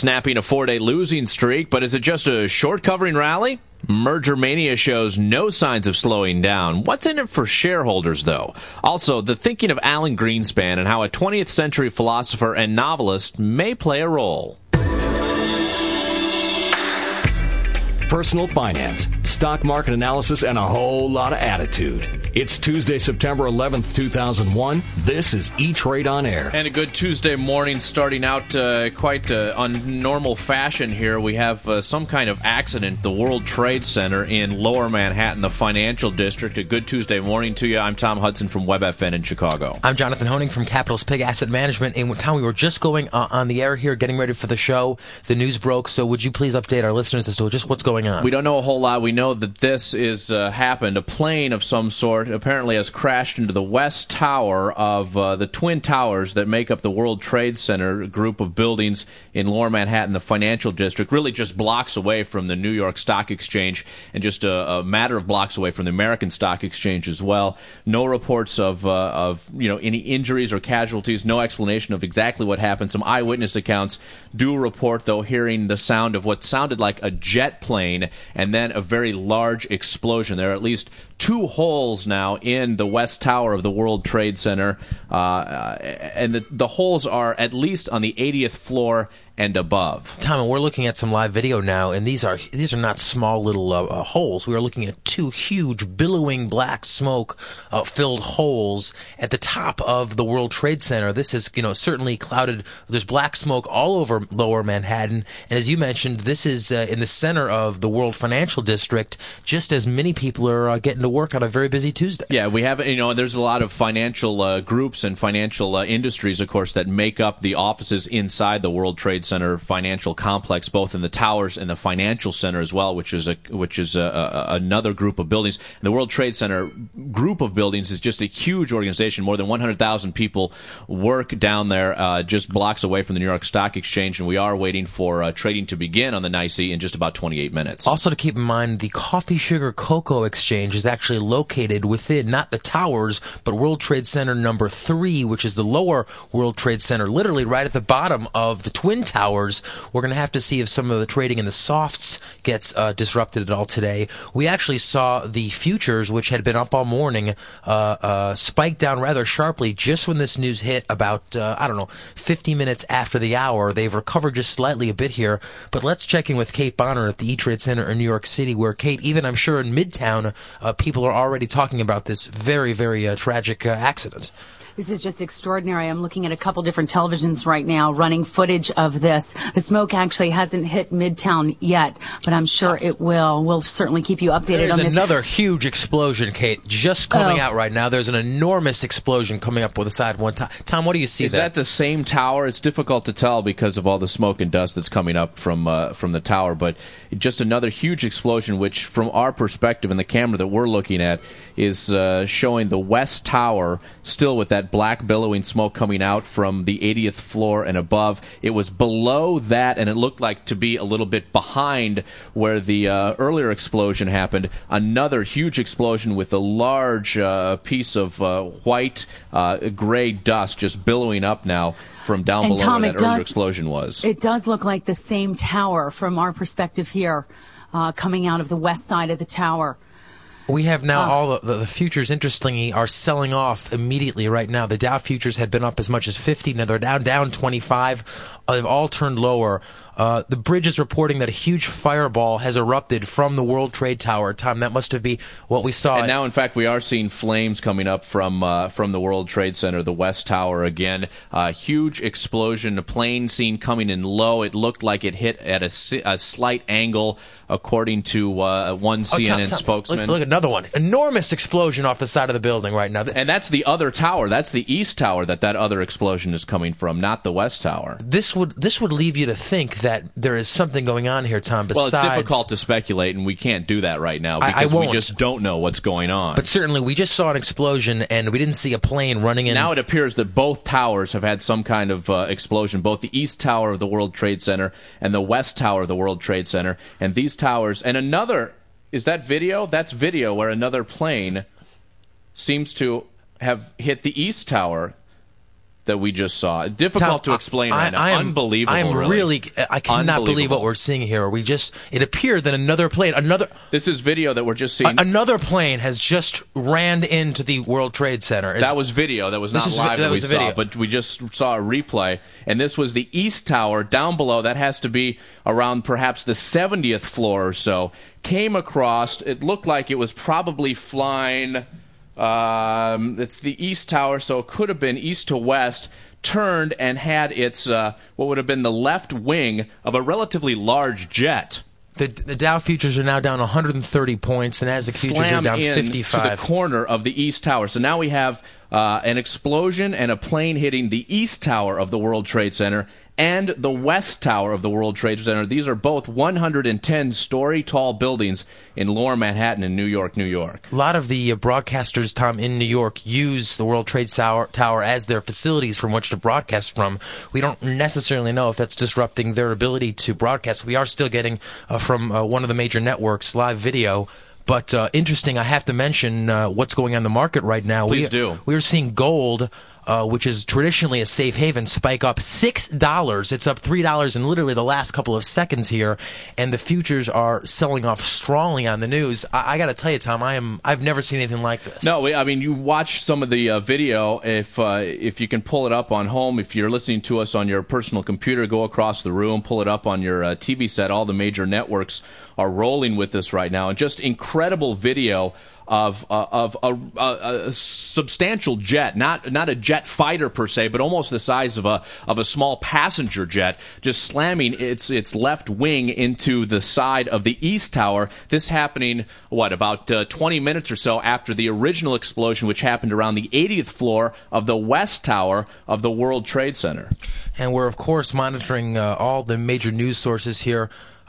snapping a 4-day losing streak, but is it just a short covering rally? Merger mania shows no signs of slowing down. What's in it for shareholders, though? Also, the thinking of Alan Greenspan and how a 20th century philosopher and novelist may play a role. Personal finance, stock market analysis, and a whole lot of attitude. It's Tuesday, September 11th, 2001. This is E-Trade on Air. And a good Tuesday morning, starting out quite on normal fashion here. We have some kind of accident, the World Trade Center in Lower Manhattan, the financial district. A good Tuesday morning to you. I'm Tom Hudson from WebFN in Chicago. I'm Jonathan Honing from Capital's Pig Asset Management. And Tom, we were just going on the air here, getting ready for the show. The news broke, so would you please update our listeners as to just what's going on? We don't know a whole lot. We know that this is happened. A plane of some sort apparently has crashed into the west tower of the Twin Towers that make up the World Trade Center, a group of buildings in Lower Manhattan, the financial district, really just blocks away from the New York Stock Exchange and just a matter of blocks away from the American Stock Exchange as well. No reports of any injuries or casualties, no explanation of exactly what happened. Some eyewitness accounts do report, though, hearing the sound of what sounded like a jet plane and then a very large explosion. There are at least 2 holes now in the West Tower of the World Trade Center, and the holes are at least on the 80th floor and above. Tom, and we're looking at some live video now, and these are not small little holes. We are looking at 2 huge, billowing black smoke filled holes at the top of the World Trade Center. This is, certainly clouded. There's black smoke all over Lower Manhattan, and as you mentioned, this is in the center of the World Financial District, just as many people are getting to work on a very busy Tuesday. Yeah, we have, there's a lot of financial groups and financial industries, of course, that make up the offices inside the World Trade Center financial complex, both in the towers and the financial center as well, which is another group of buildings. And the World Trade Center group of buildings is just a huge organization. More than 100,000 people work down there, just blocks away from the New York Stock Exchange, and we are waiting for trading to begin on the NYSE in just about 28 minutes. Also to keep in mind, the Coffee Sugar Cocoa Exchange is actually located within, not the towers, but World Trade Center number 3, which is the lower World Trade Center, literally right at the bottom of the Twin Towers. We're going to have to see if some of the trading in the softs gets disrupted at all today. We actually saw the futures, which had been up all morning, spike down rather sharply just when this news hit about, 50 minutes after the hour. They've recovered just slightly a bit here, but let's check in with Kate Bonner at the E-Trade Center in New York City, where, Kate, even I'm sure in Midtown, people are already talking about this very, very tragic accident. This is just extraordinary. I'm looking at a couple different televisions right now running footage of this. The smoke actually hasn't hit Midtown yet, but I'm sure it will. We'll certainly keep you updated on this. There's another huge explosion, Kate, just coming out right now. There's an enormous explosion coming up with the side one time. Tom, what do you see there? Is that the same tower? It's difficult to tell because of all the smoke and dust that's coming up from the tower, but just another huge explosion, which from our perspective and the camera that we're looking at is showing the West Tower still with that black billowing smoke coming out from the 80th floor and above. It was below that, and it looked like to be a little bit behind where the earlier explosion happened. Another huge explosion with a large piece of white, gray dust just billowing up now from down below Tom, where that earlier explosion was. It does look like the same tower from our perspective here, coming out of the west side of the tower. We have now all the futures, interestingly, are selling off immediately right now. The Dow futures had been up as much as 50. Now they're down 25. They've all turned lower. The Bridge is reporting that a huge fireball has erupted from the World Trade Tower. Tom, that must have been what we saw. And now, in fact, we are seeing flames coming up from the World Trade Center, the West Tower again. Huge explosion, a plane seen coming in low. It looked like it hit at a slight angle, according to one CNN spokesman. Look, another one. Enormous explosion off the side of the building right now. And that's the other tower. That's the East Tower that other explosion is coming from, not the West Tower. This would leave you to think that there is something going on here, Tom, besides... Well, it's difficult to speculate, and we can't do that right now because we just don't know what's going on. But certainly, we just saw an explosion, and we didn't see a plane running in. Now it appears that both towers have had some kind of explosion, both the East Tower of the World Trade Center and the West Tower of the World Trade Center. And these towers... And another... Is that video? That's video where another plane seems to have hit the East Tower. that we just saw. Difficult to explain right now. Unbelievable. I cannot believe what we're seeing here. It appeared that This is video that we're just seeing. Another plane has just ran into the World Trade Center. That was video. That was not live that we saw, but we just saw a replay. And this was the East Tower down below. That has to be around perhaps the 70th floor or so. Came across. It looked like it was probably flying. It's the East Tower, so it could have been east to west, turned and had its what would have been the left wing of a relatively large jet. The Dow futures are now down 130 points, the Nasdaq futures are down 55. To the corner of the East Tower. So now we have an explosion and a plane hitting the East Tower of the World Trade Center and the West Tower of the World Trade Center. These are both 110-story tall buildings in Lower Manhattan in New York, New York. A lot of the broadcasters, Tom, in New York use the World Trade Tower as their facilities from which to broadcast from. We don't necessarily know if that's disrupting their ability to broadcast. We are still getting from one of the major networks live video. But interesting, I have to mention what's going on in the market right now. Please do. We are seeing gold, which is traditionally a safe haven, spike up $6. It's up $3 in literally the last couple of seconds here, and the futures are selling off strongly on the news. I got to tell you, Tom, I've never seen anything like this. No, I mean, you watch some of the video. If you can pull it up on home, if you're listening to us on your personal computer, go across the room, pull it up on your TV set. All the major networks are rolling with this right now, and just incredible video of a substantial jet, not a jet fighter per se, but almost the size of a small passenger jet, just slamming its left wing into the side of the East Tower. This happening about 20 minutes or so after the original explosion, which happened around the 80th floor of the West Tower of the World Trade Center. And we're of course monitoring all the major news sources here.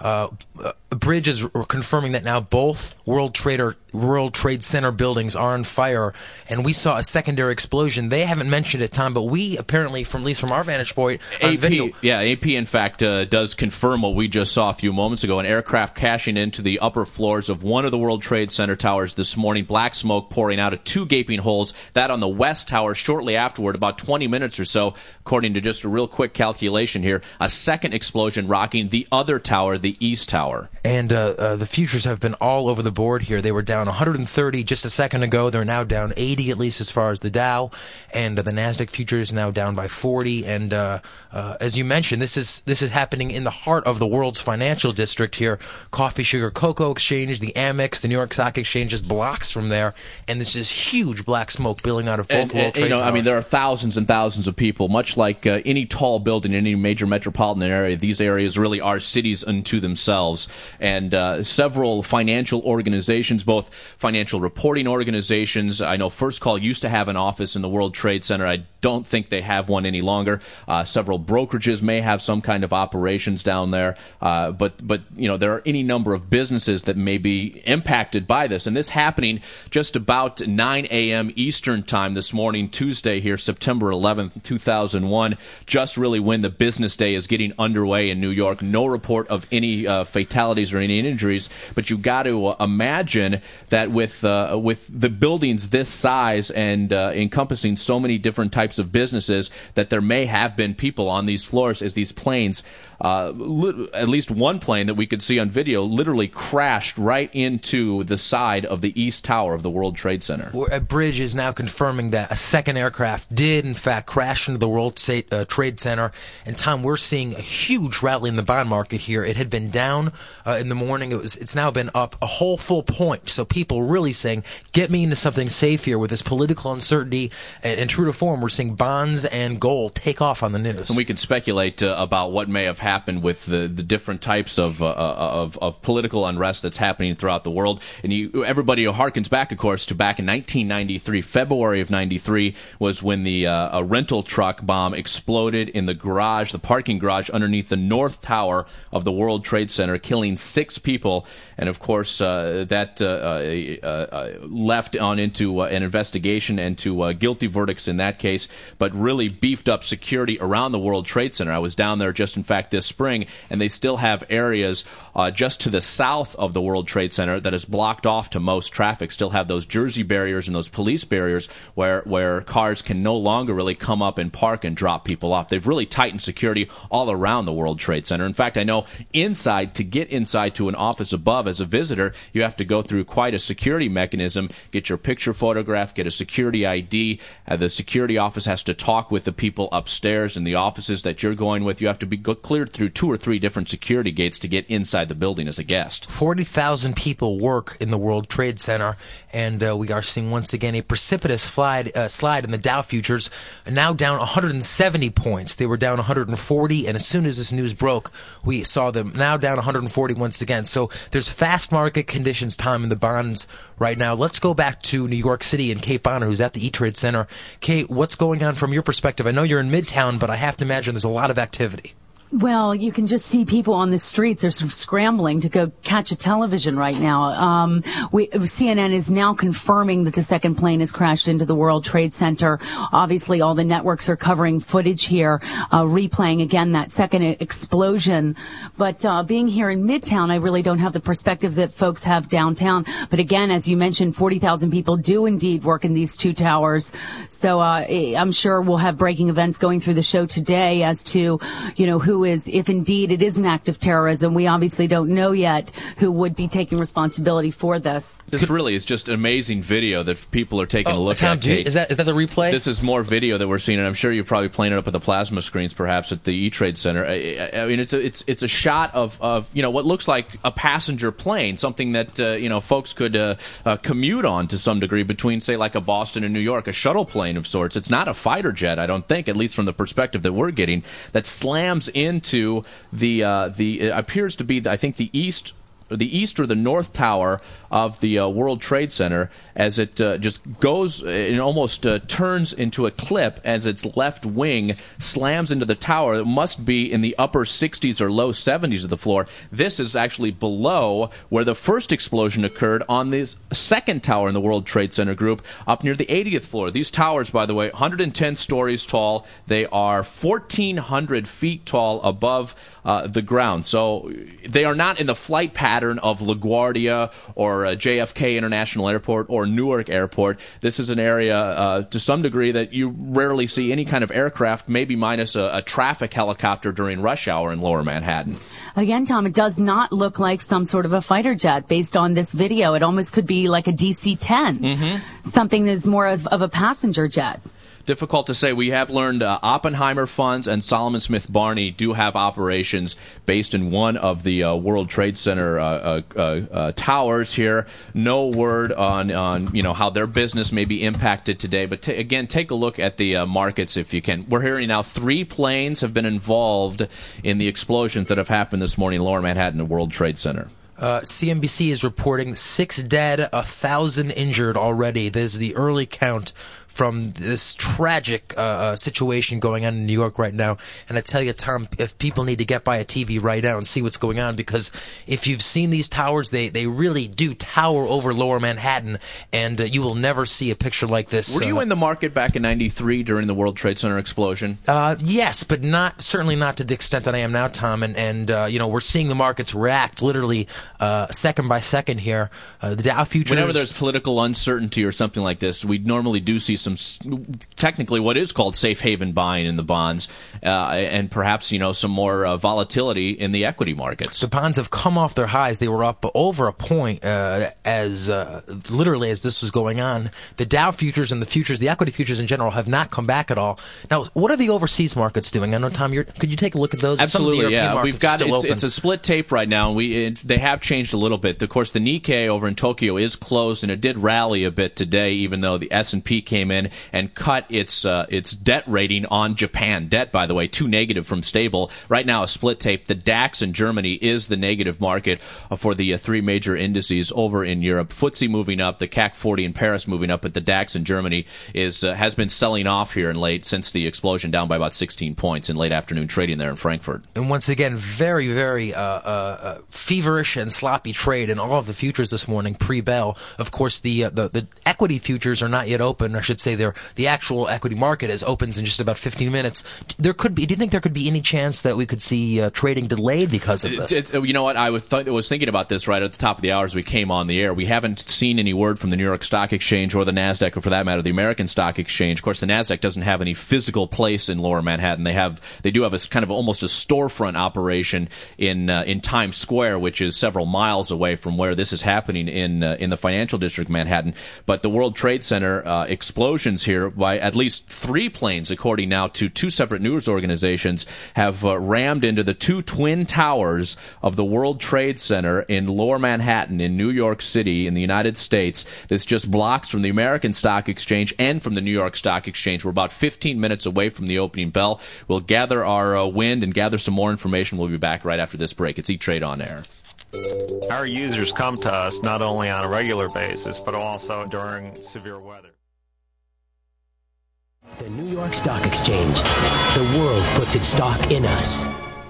Bridge is confirming that now both World Trade Center buildings are on fire, and we saw a secondary explosion. They haven't mentioned it, Tom, but we apparently, at least from our vantage point, on video. Yeah, AP in fact does confirm what we just saw a few moments ago. An aircraft crashing into the upper floors of one of the World Trade Center towers this morning. Black smoke pouring out of two gaping holes. That on the West Tower shortly afterward, about 20 minutes or so, according to just a real quick calculation here. A second explosion rocking the other tower, the East Tower. And the futures have been all over the board here. They were down 130 just a second ago. They're now down 80, at least as far as the Dow. And the Nasdaq futures is now down by 40. And as you mentioned, this is happening in the heart of the world's financial district here. Coffee, sugar, cocoa exchange, the Amex, the New York Stock Exchange is blocks from there. And this is huge black smoke billowing out of both World Trade Towers. I mean, there are thousands and thousands of people. Much like any tall building in any major metropolitan area, these areas really are cities unto themselves. And several financial organizations, both financial reporting organizations. I know First Call used to have an office in the World Trade Center. I don't think they have one any longer. Several brokerages may have some kind of operations down there. But there are any number of businesses that may be impacted by this. And this happening just about 9 a.m. Eastern time this morning, Tuesday here, September 11th, 2001, just really when the business day is getting underway in New York. No report of any fatalities or any injuries, but you've got to imagine that with the buildings this size and encompassing so many different types of businesses, that there may have been people on these floors as these planes, at least one plane that we could see on video, literally crashed right into the side of the East Tower of the World Trade Center. Bridge is now confirming that a second aircraft did, in fact, crash into the World Trade Center. And, Tom, we're seeing a huge rally in the bond market here. It had been down in the morning. It's now been up a whole full point. So people really saying, get me into something safe here with this political uncertainty. And true to form, we're seeing bonds and gold take off on the news. And we can speculate about what may have happened with the different types of political unrest that's happening throughout the world. And everybody harkens back, of course, to back in 1993. February of 93 was when a rental truck bomb exploded in the parking garage underneath the North Tower of the World Trade Center, killing 6 people, and of course that left on into an investigation and to guilty verdicts in that case, but really beefed up security around the World Trade Center. I was down there just in fact this spring, and they still have areas just to the south of the World Trade Center that is blocked off to most traffic, still have those Jersey barriers and those police barriers where cars can no longer really come up and park and drop people off. They've really tightened security all around the World Trade Center. In fact, I know to get inside to an office above as a visitor, you have to go through quite a security mechanism, get your picture photographed, get a security ID. The security office has to talk with the people upstairs in the offices that you're going with. You have to be cleared through 2 or 3 different security gates to get inside the building as a guest. 40,000 people work in the World Trade Center, and we are seeing once again a precipitous slide in the Dow futures, now down 170 points. They were down 140, and as soon as this news broke, we saw them now down 140 once again. So there's fast market conditions, Tom, in the bonds right now. Let's go back to New York City and Kate Bonner, who's at the E-Trade Center. Kate, what's going on from your perspective? I know you're in Midtown, but I have to imagine there's a lot of activity. Well, you can just see people on the streets. They're sort of scrambling to go catch a television right now. CNN is now confirming that the second plane has crashed into the World Trade Center. Obviously, all the networks are covering footage here, replaying again that second explosion. But being here in Midtown, I really don't have the perspective that folks have downtown. But again, as you mentioned, 40,000 people do indeed work in these 2 towers. So I'm sure we'll have breaking events going through the show today as to, who is, if indeed it is an act of terrorism. We obviously don't know yet who would be taking responsibility for this. This really is just an amazing video that people are taking a look at. Is that the replay? This is more video that we're seeing, and I'm sure you're probably playing it up at the plasma screens, perhaps at the E-Trade Center. I mean, it's a shot of what looks like a passenger plane, something that folks could commute on to some degree between, say, like a Boston and New York, a shuttle plane of sorts. It's not a fighter jet, I don't think, at least from the perspective that we're getting, that slams into the appears to be, I think, the east or the north tower of the World Trade Center, as it just goes and almost turns into a clip as its left wing slams into the tower. It must be in the upper 60s or low 70s of the floor. This is actually below where the first explosion occurred on the second tower in the World Trade Center group, up near the 80th floor. These towers, by the way, 110 stories tall. They are 1,400 feet tall above the ground. So they are not in the flight pattern of LaGuardia or JFK International Airport or Newark Airport. This is an area, to some degree, that you rarely see any kind of aircraft, maybe minus a traffic helicopter during rush hour in lower Manhattan. Again, Tom, it does not look like some sort of a fighter jet based on this video. It almost could be like a DC-10, something that's more of a passenger jet. Difficult to say. We have learned Oppenheimer Funds and Solomon Smith Barney do have operations based in one of the World Trade Center towers here. No word on how their business may be impacted today. But again, take a look at the markets if you can. We're hearing now 3 planes have been involved in the explosions that have happened this morning in Lower Manhattan at World Trade Center. CNBC is reporting 6 dead, 1,000 injured already. This is the early count from this tragic situation going on in New York right now. And I tell you, Tom, if people need to get by a TV right now and see what's going on, because if you've seen these towers, they really do tower over Lower Manhattan, and you will never see a picture like this. Were you in the market back in '93 during the World Trade Center explosion? Yes, but certainly not to the extent that I am now, Tom. And we're seeing the markets react literally second by second here. The Dow futures. Whenever there's political uncertainty or something like this, we normally do see some technically what is called safe haven buying in the bonds, and perhaps some more volatility in the equity markets. The bonds have come off their highs. They were up over a point as this was going on. The Dow futures and the equity futures in general, have not come back at all. Now, what are the overseas markets doing? I know, Tom, could you take a look at those? Absolutely, yeah. We've got it's a split tape right now, and they have changed a little bit. Of course, the Nikkei over in Tokyo is closed, and it did rally a bit today, even though the S&P came in and cut its debt rating on Japan. Debt, by the way, too negative from stable. Right now, a split tape. The DAX in Germany is the negative market for the three major indices over in Europe. FTSE moving up, the CAC 40 in Paris moving up, but the DAX in Germany has been selling off here in late since the explosion, down by about 16 points in late afternoon trading there in Frankfurt. And once again, very, very feverish and sloppy trade in all of the futures this morning pre-bell. Of course, the equity futures are not yet open. I should say the actual equity market opens in just about 15 minutes. Do you think there could be any chance that we could see trading delayed because of this? You know what? I was thinking about this right at the top of the hour as we came on the air. We haven't seen any word from the New York Stock Exchange or the NASDAQ, or for that matter, the American Stock Exchange. Of course, the NASDAQ doesn't have any physical place in Lower Manhattan. They do have a kind of almost a storefront operation in Times Square, which is several miles away from where this is happening in the financial district of Manhattan. But the World Trade Center explosions here by at least 3 planes, according now to 2 separate news organizations, have rammed into the 2 twin towers of the World Trade Center in Lower Manhattan in New York City in the United States. That's just blocks from the American Stock Exchange and from the New York Stock Exchange. We're about 15 minutes away from the opening bell. We'll gather our wind and gather some more information. We'll be back right after this break. It's E-Trade On Air. Our users come to us not only on a regular basis, but also during severe weather. The New York Stock Exchange. The world puts its stock in us.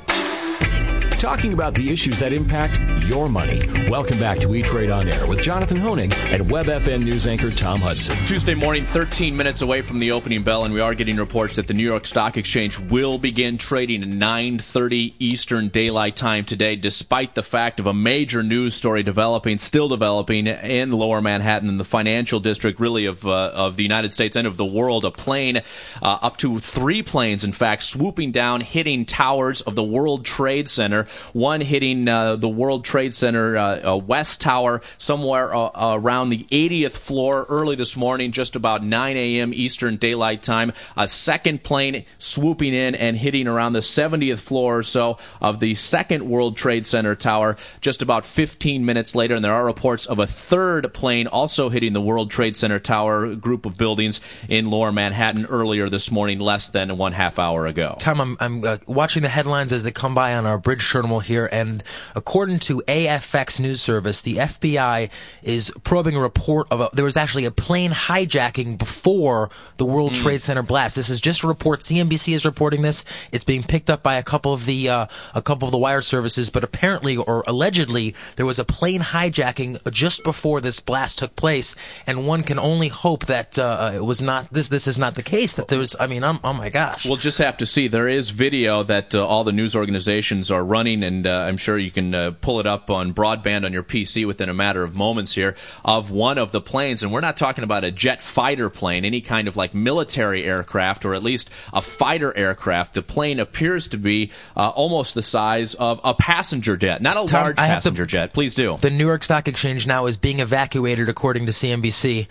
Talking about the issues that impact your money. Welcome back to E-Trade On Air with Jonathan Hoenig and WebFM News anchor Tom Hudson. Tuesday morning, 13 minutes away from the opening bell, and we are getting reports that the New York Stock Exchange will begin trading at 9:30 Eastern Daylight Time today, despite the fact of a major news story still developing in Lower Manhattan, in the financial district, really of the United States and of the world. A plane, up to 3 planes, in fact, swooping down, hitting towers of the World Trade Center. One hitting the World Trade Center West Tower somewhere around the 80th floor early this morning, just about 9 a.m. Eastern Daylight Time. A second plane swooping in and hitting around the 70th floor or so of the second World Trade Center tower just about 15 minutes later. And there are reports of a third plane also hitting the World Trade Center tower group of buildings in Lower Manhattan earlier this morning, less than 1/2 hour ago. Tom, I'm watching the headlines as they come by on our bridge terminal here, and according to AFX News Service, the FBI is probing a report of there was actually a plane hijacking before the World Trade Center blast. This is just a report. CNBC is reporting this. It's being picked up by a couple of the wire services, but apparently or allegedly there was a plane hijacking just before this blast took place, and one can only hope that it was not this is not the case. That there was. I mean, oh my gosh. We'll just have to see. There is video that all the news organizations are running, and I'm sure you can pull it up on broadband on your PC within a matter of moments here, of one of the planes. And we're not talking about a jet fighter plane, any kind of like military aircraft, or at least a fighter aircraft. The plane appears to be almost the size of a passenger jet, not a large passenger jet. Please do. The New York Stock Exchange now is being evacuated, according to CNBC.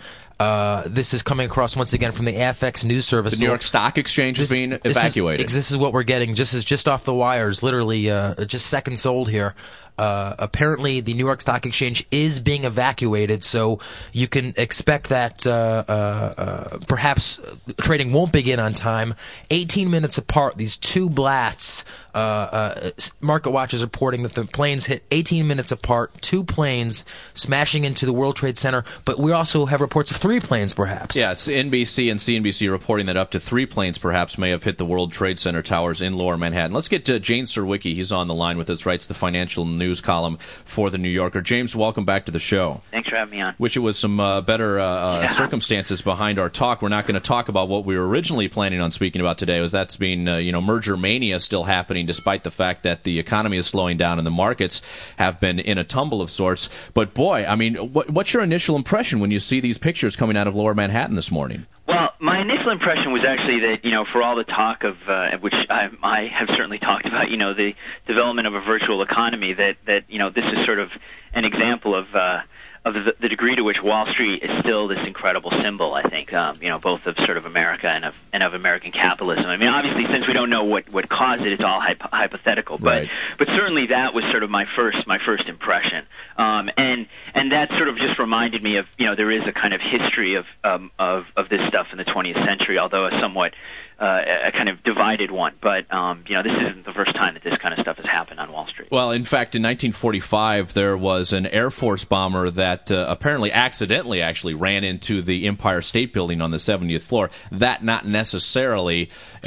This is coming across once again from the AFX News Service. The New York Stock Exchange is being evacuated. This is what we're getting. Just off the wires, literally just seconds old here. Apparently, the New York Stock Exchange is being evacuated, so you can expect that perhaps trading won't begin on time. 18 minutes apart, these 2 blasts. Market Watch is reporting that the planes hit 18 minutes apart, 2 planes smashing into the World Trade Center, but we also have reports of 3 planes, perhaps. Yeah, it's NBC and CNBC reporting that up to 3 planes perhaps may have hit the World Trade Center towers in Lower Manhattan. Let's get to James Surowiecki. He's on the line with us, writes the financial news column for The New Yorker. James, welcome back to the show. Thanks for having me on. Wish it was some better circumstances behind our talk. We're not going to talk about what we were originally planning on speaking about today, was that's being, merger mania still happening, despite the fact that the economy is slowing down and the markets have been in a tumble of sorts. But boy, I mean, what's your initial impression when you see these pictures coming out of Lower Manhattan this morning? Well, my initial impression was actually that, for all the talk of, which I have certainly talked about, the development of a virtual economy, that this is sort of an example of the degree to which Wall Street is still this incredible symbol. I think both of sort of America and of American capitalism. I mean, obviously, since we don't know what caused it, it's all hypothetical. But certainly that was sort of my first impression. And that sort of just reminded me of there is a kind of history of this stuff in the 20th century, although a somewhat a kind of divided one. But this isn't the first time that this kind of stuff has happened on Wall Street. Well, in fact, in 1945, there was an Air Force bomber that apparently accidentally actually ran into the Empire State Building on the 70th floor. That not necessarily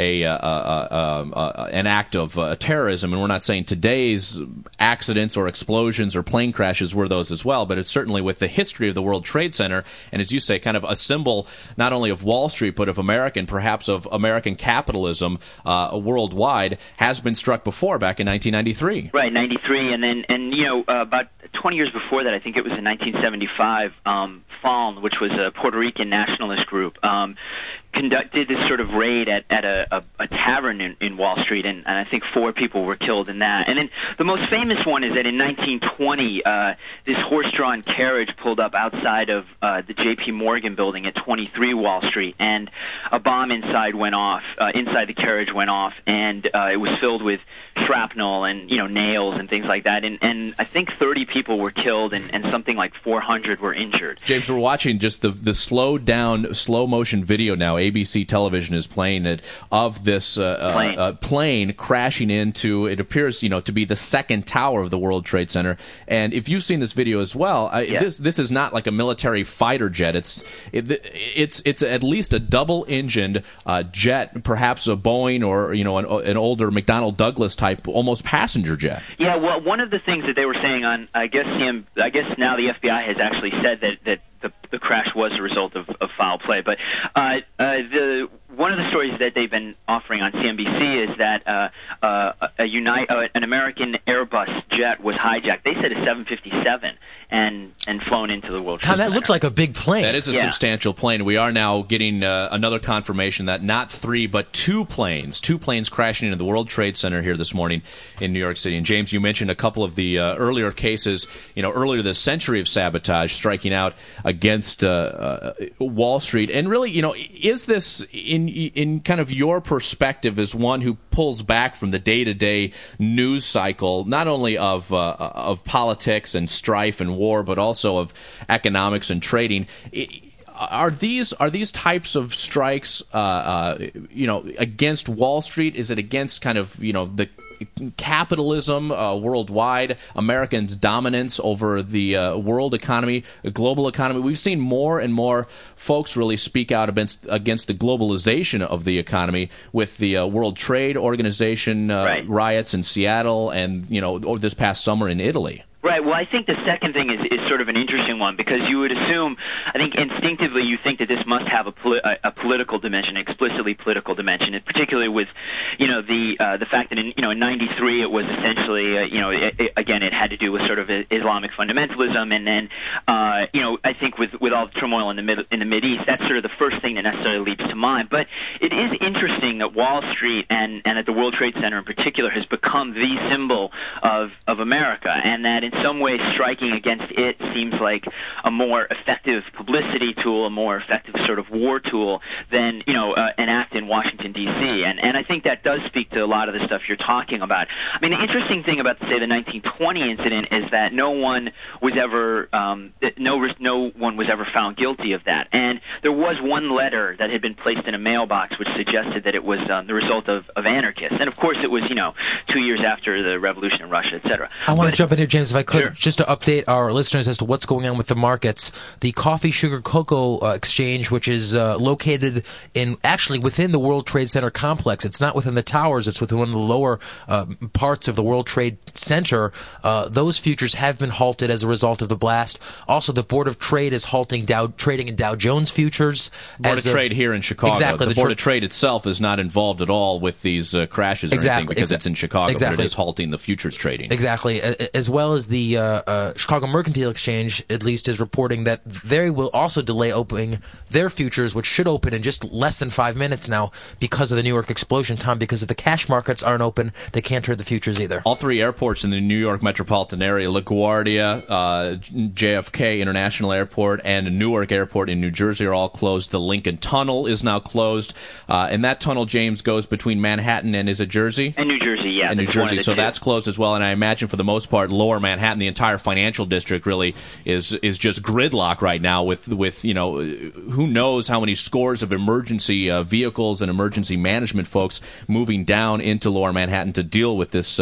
an act of terrorism, and we're not saying today's accidents or explosions or plane crashes were those as well, but it's certainly with the history of the World Trade Center, and as you say, kind of a symbol not only of Wall Street, but of perhaps of American capitalism worldwide, has been struck before back in 1993. Right, 93, and about 20 years before that, I think it was in 1975, FALN, which was a Puerto Rican nationalist group, conducted this sort of raid at a tavern in Wall Street, and I think 4 people were killed in that. And then the most famous one is that in 1920, this horse-drawn carriage pulled up outside of the J.P. Morgan building at 23 Wall Street, and a bomb inside the carriage went off, and it was filled with shrapnel and nails and things like that. And I think 30 people were killed, and something like 400 were injured. James, we're watching just the slow motion video now. ABC television is playing it of this plane crashing into, it appears, to be the second tower of the World Trade Center. And if you've seen this video as well, this is not like a military fighter jet. It's at least a double-engined jet, perhaps a Boeing or an older McDonnell Douglas type, almost passenger jet. Yeah, well, one of the things that they were saying on, I guess now the FBI has actually said that the crash was a result of foul play. But one of the stories that they've been offering on CNBC is that an American Airbus jet was hijacked. They said a 757 and flown into the World Trade Center. That looked like a big plane. That is a substantial plane. We are now getting another confirmation that not 3 but 2 planes crashing into the World Trade Center here this morning in New York City. And James, you mentioned a couple of the earlier cases, earlier this century of sabotage striking out against Wall Street. And really, is this in kind of your perspective as one who pulls back from the day-to-day news cycle, not only of politics and strife and war, but also of economics and trading? Are these types of strikes, against Wall Street? Is it against kind of the capitalism worldwide, Americans' dominance over the world economy, the global economy? We've seen more and more folks really speak out against the globalization of the economy with the World Trade Organization riots in Seattle and over this past summer in Italy. Right. Well, I think the second thing is sort of an interesting one, because you would assume, I think instinctively you think that this must have a political dimension, explicitly political dimension, particularly with, the fact that in 93 it was essentially, again, it had to do with sort of Islamic fundamentalism, and then, I think with all the turmoil in the Mideast, that's sort of the first thing that necessarily leaps to mind. But it is interesting that Wall Street and that the World Trade Center in particular has become the symbol of America, and that in some ways striking against it seems like a more effective publicity tool, a more effective sort of war tool than an act in Washington D.C. And I think that does speak to a lot of the stuff you're talking about. I mean, the interesting thing about say the 1920 incident is that no one was ever found guilty of that, and there was one letter that had been placed in a mailbox which suggested that it was the result of anarchists, and of course it was 2 years after the revolution in Russia, etc. I want to jump in here, James, if I could, Sure. just to update our listeners as to what's going on with the markets. The coffee, sugar, cocoa exchange, which is located within the World Trade Center complex. It's not within the towers. It's within one of the lower parts of the World Trade Center. Those futures have been halted as a result of the blast. Also, the Board of Trade is halting trading in Dow Jones futures. Board of Trade here in Chicago. Exactly. The Board of Trade itself is not involved at all with these crashes or anything because it's in Chicago, but it is halting the futures trading. Exactly, as well as because the Chicago Mercantile Exchange, at least, is reporting that they will also delay opening their futures, which should open in just less than 5 minutes now because of the New York explosion, Tom. Because if the cash markets aren't open, they can't trade the futures either. All three airports in the New York metropolitan area, LaGuardia, JFK International Airport, and Newark Airport in New Jersey are all closed. The Lincoln Tunnel is now closed. And that tunnel, James, goes between Manhattan and, is it Jersey? And New Jersey, yeah. And New Jersey, so that's closed as well. And I imagine for the most part, lower Manhattan, the entire financial district really is just gridlock right now with who knows how many scores of emergency vehicles and emergency management folks moving down into lower Manhattan to deal with this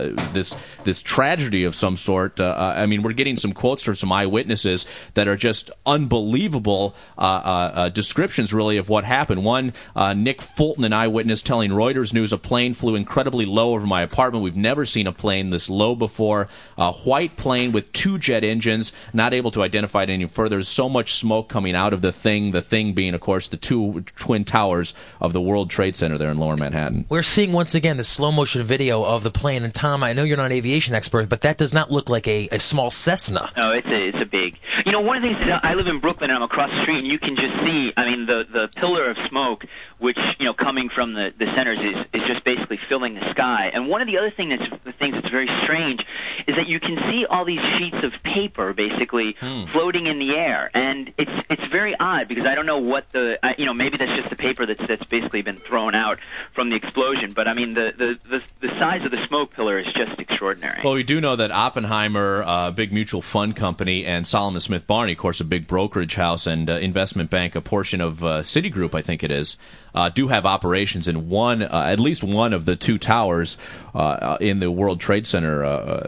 tragedy of some sort. I mean, we're getting some quotes from some eyewitnesses that are just unbelievable descriptions, really, of what happened. One, Nick Fulton, an eyewitness, telling Reuters News, a plane flew incredibly low over my apartment. We've never seen a plane this low before. A white plane with 2 jet engines, not able to identify it any further. There's so much smoke coming out of the thing being, of course, the 2 twin towers of the World Trade Center there in lower Manhattan. We're seeing, once again, the slow-motion video of the plane. And, Tom, I know you're not an aviation expert, but that does not look like a small Cessna. No, it's a big. One of the things is I live in Brooklyn, and I'm across the street, and you can just see, I mean, the pillar of smoke, which, coming from the centers is just basically filling the sky. And one of the other things that's very strange is that you can see all these sheets of paper basically floating in the air, and it's very odd because I don't know what maybe that's just the paper that's basically been thrown out from the explosion. But I mean the size of the smoke pillar is just extraordinary. Well, we do know that Oppenheimer, a big mutual fund company, and Solomon Smith Barney, of course, a big brokerage house and investment bank, a portion of Citigroup, I think it is, do have operations in at least one of the 2 towers in the World Trade Center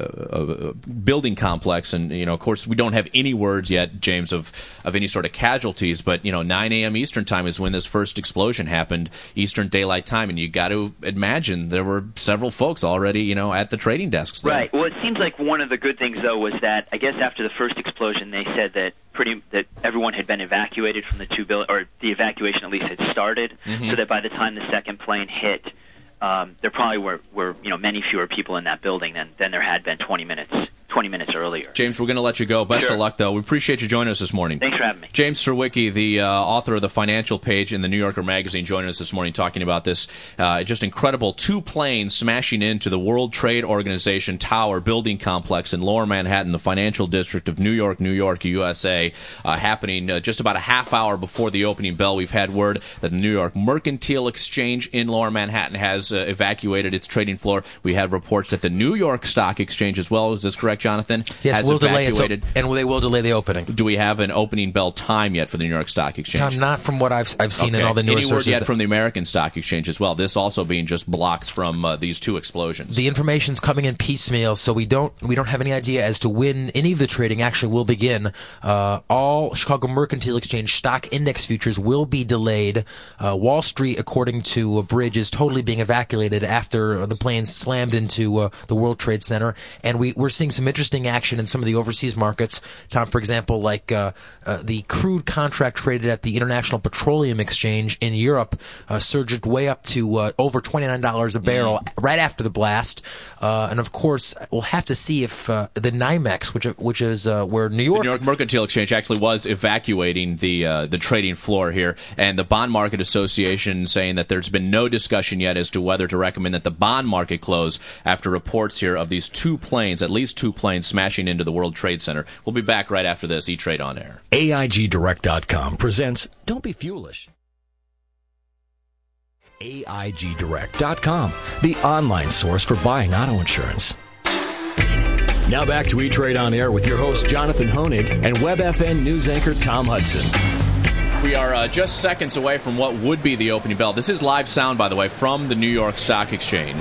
building complex. And, of course, we don't have any words yet, James, of any sort of casualties. But, 9 a.m. Eastern time is when this first explosion happened, Eastern Daylight Time. And you got to imagine there were several folks already, at the trading desks there. Right. Well, it seems like one of the good things, though, was that I guess after the first explosion, they said that everyone had been evacuated from the 2 buildings, or the evacuation at least had started, so that by the time the second plane hit, there probably were many fewer people in that building than there had been 20 minutes earlier. James, we're going to let you go. Best of luck, though. We appreciate you joining us this morning. Thanks for having me. James Surowiecki, the author of the financial page in the New Yorker magazine, joining us this morning talking about this just incredible 2 planes smashing into the World Trade Organization Tower building complex in lower Manhattan, the financial district of New York, USA, happening just about a half hour before the opening bell. We've had word that the New York Mercantile Exchange in lower Manhattan has evacuated its trading floor. We have reports that the New York Stock Exchange as well. Is this correct, Jonathan? Yes, has we'll delay it, and they will delay the opening. Do we have an opening bell time yet for the New York Stock Exchange? Tom, not from what I've seen in all the newer sources. Any word yet from the American Stock Exchange as well? This also being just blocks from these 2 explosions. The information's coming in piecemeal, so we don't have any idea as to when any of the trading actually will begin. All Chicago Mercantile Exchange stock index futures will be delayed. Wall Street, according to a bridge, is totally being evacuated after the planes slammed into the World Trade Center, and we're seeing some interesting action in some of the overseas markets. Tom, for example, like the crude contract traded at the International Petroleum Exchange in Europe surged way up to over $29 a barrel right after the blast. And of course, we'll have to see if the NYMEX, which is where New York Mercantile Exchange actually was evacuating the trading floor here, and the Bond Market Association saying that there's been no discussion yet as to whether to recommend that the bond market close after reports here of these 2 planes, at least 2 planes, smashing into the World Trade Center. We'll be back right after this. E-Trade on Air. AIGDirect.com presents Don't Be Foolish. AIGDirect.com, the online source for buying auto insurance. Now back to E-Trade on Air with your host, Jonathan Honig, and WebFN News anchor, Tom Hudson. We are just seconds away from what would be the opening bell. This is live sound, by the way, from the New York Stock Exchange.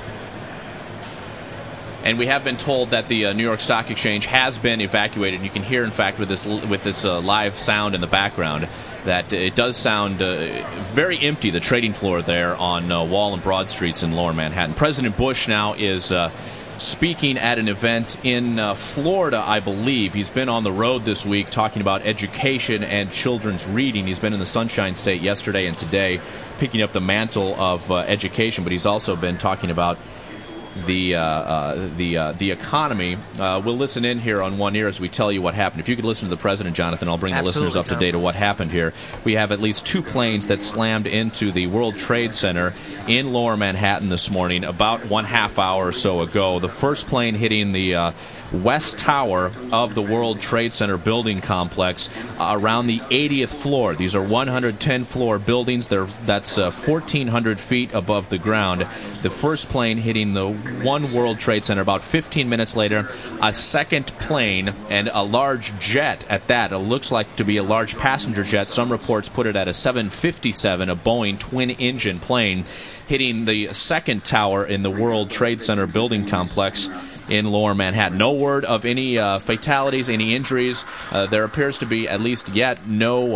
And we have been told that the New York Stock Exchange has been evacuated. You can hear, in fact, with this live sound in the background, that it does sound very empty, the trading floor there on Wall and Broad Streets in lower Manhattan. President Bush now is speaking at an event in Florida, I believe. He's been on the road this week talking about education and children's reading. He's been in the Sunshine State yesterday and today, picking up the mantle of education, but he's also been talking about the economy. We'll listen in here on One Ear as we tell you what happened. If you could listen to the president, Jonathan, I'll bring the listeners up to date on what happened here. We have at least 2 planes that slammed into the World Trade Center in Lower Manhattan this morning about 1/2 hour or so ago. The first plane hitting the West Tower of the World Trade Center building complex around the 80th floor. These are 110-floor buildings. That's 1,400 feet above the ground. The first plane hitting the One World Trade Center. About 15 minutes later, a second plane, and a large jet at that. It looks like to be a large passenger jet. Some reports put it at a 757, a Boeing twin-engine plane, hitting the second tower in the World Trade Center building complex in Lower Manhattan. No word of any fatalities, any injuries. There appears to be, at least yet,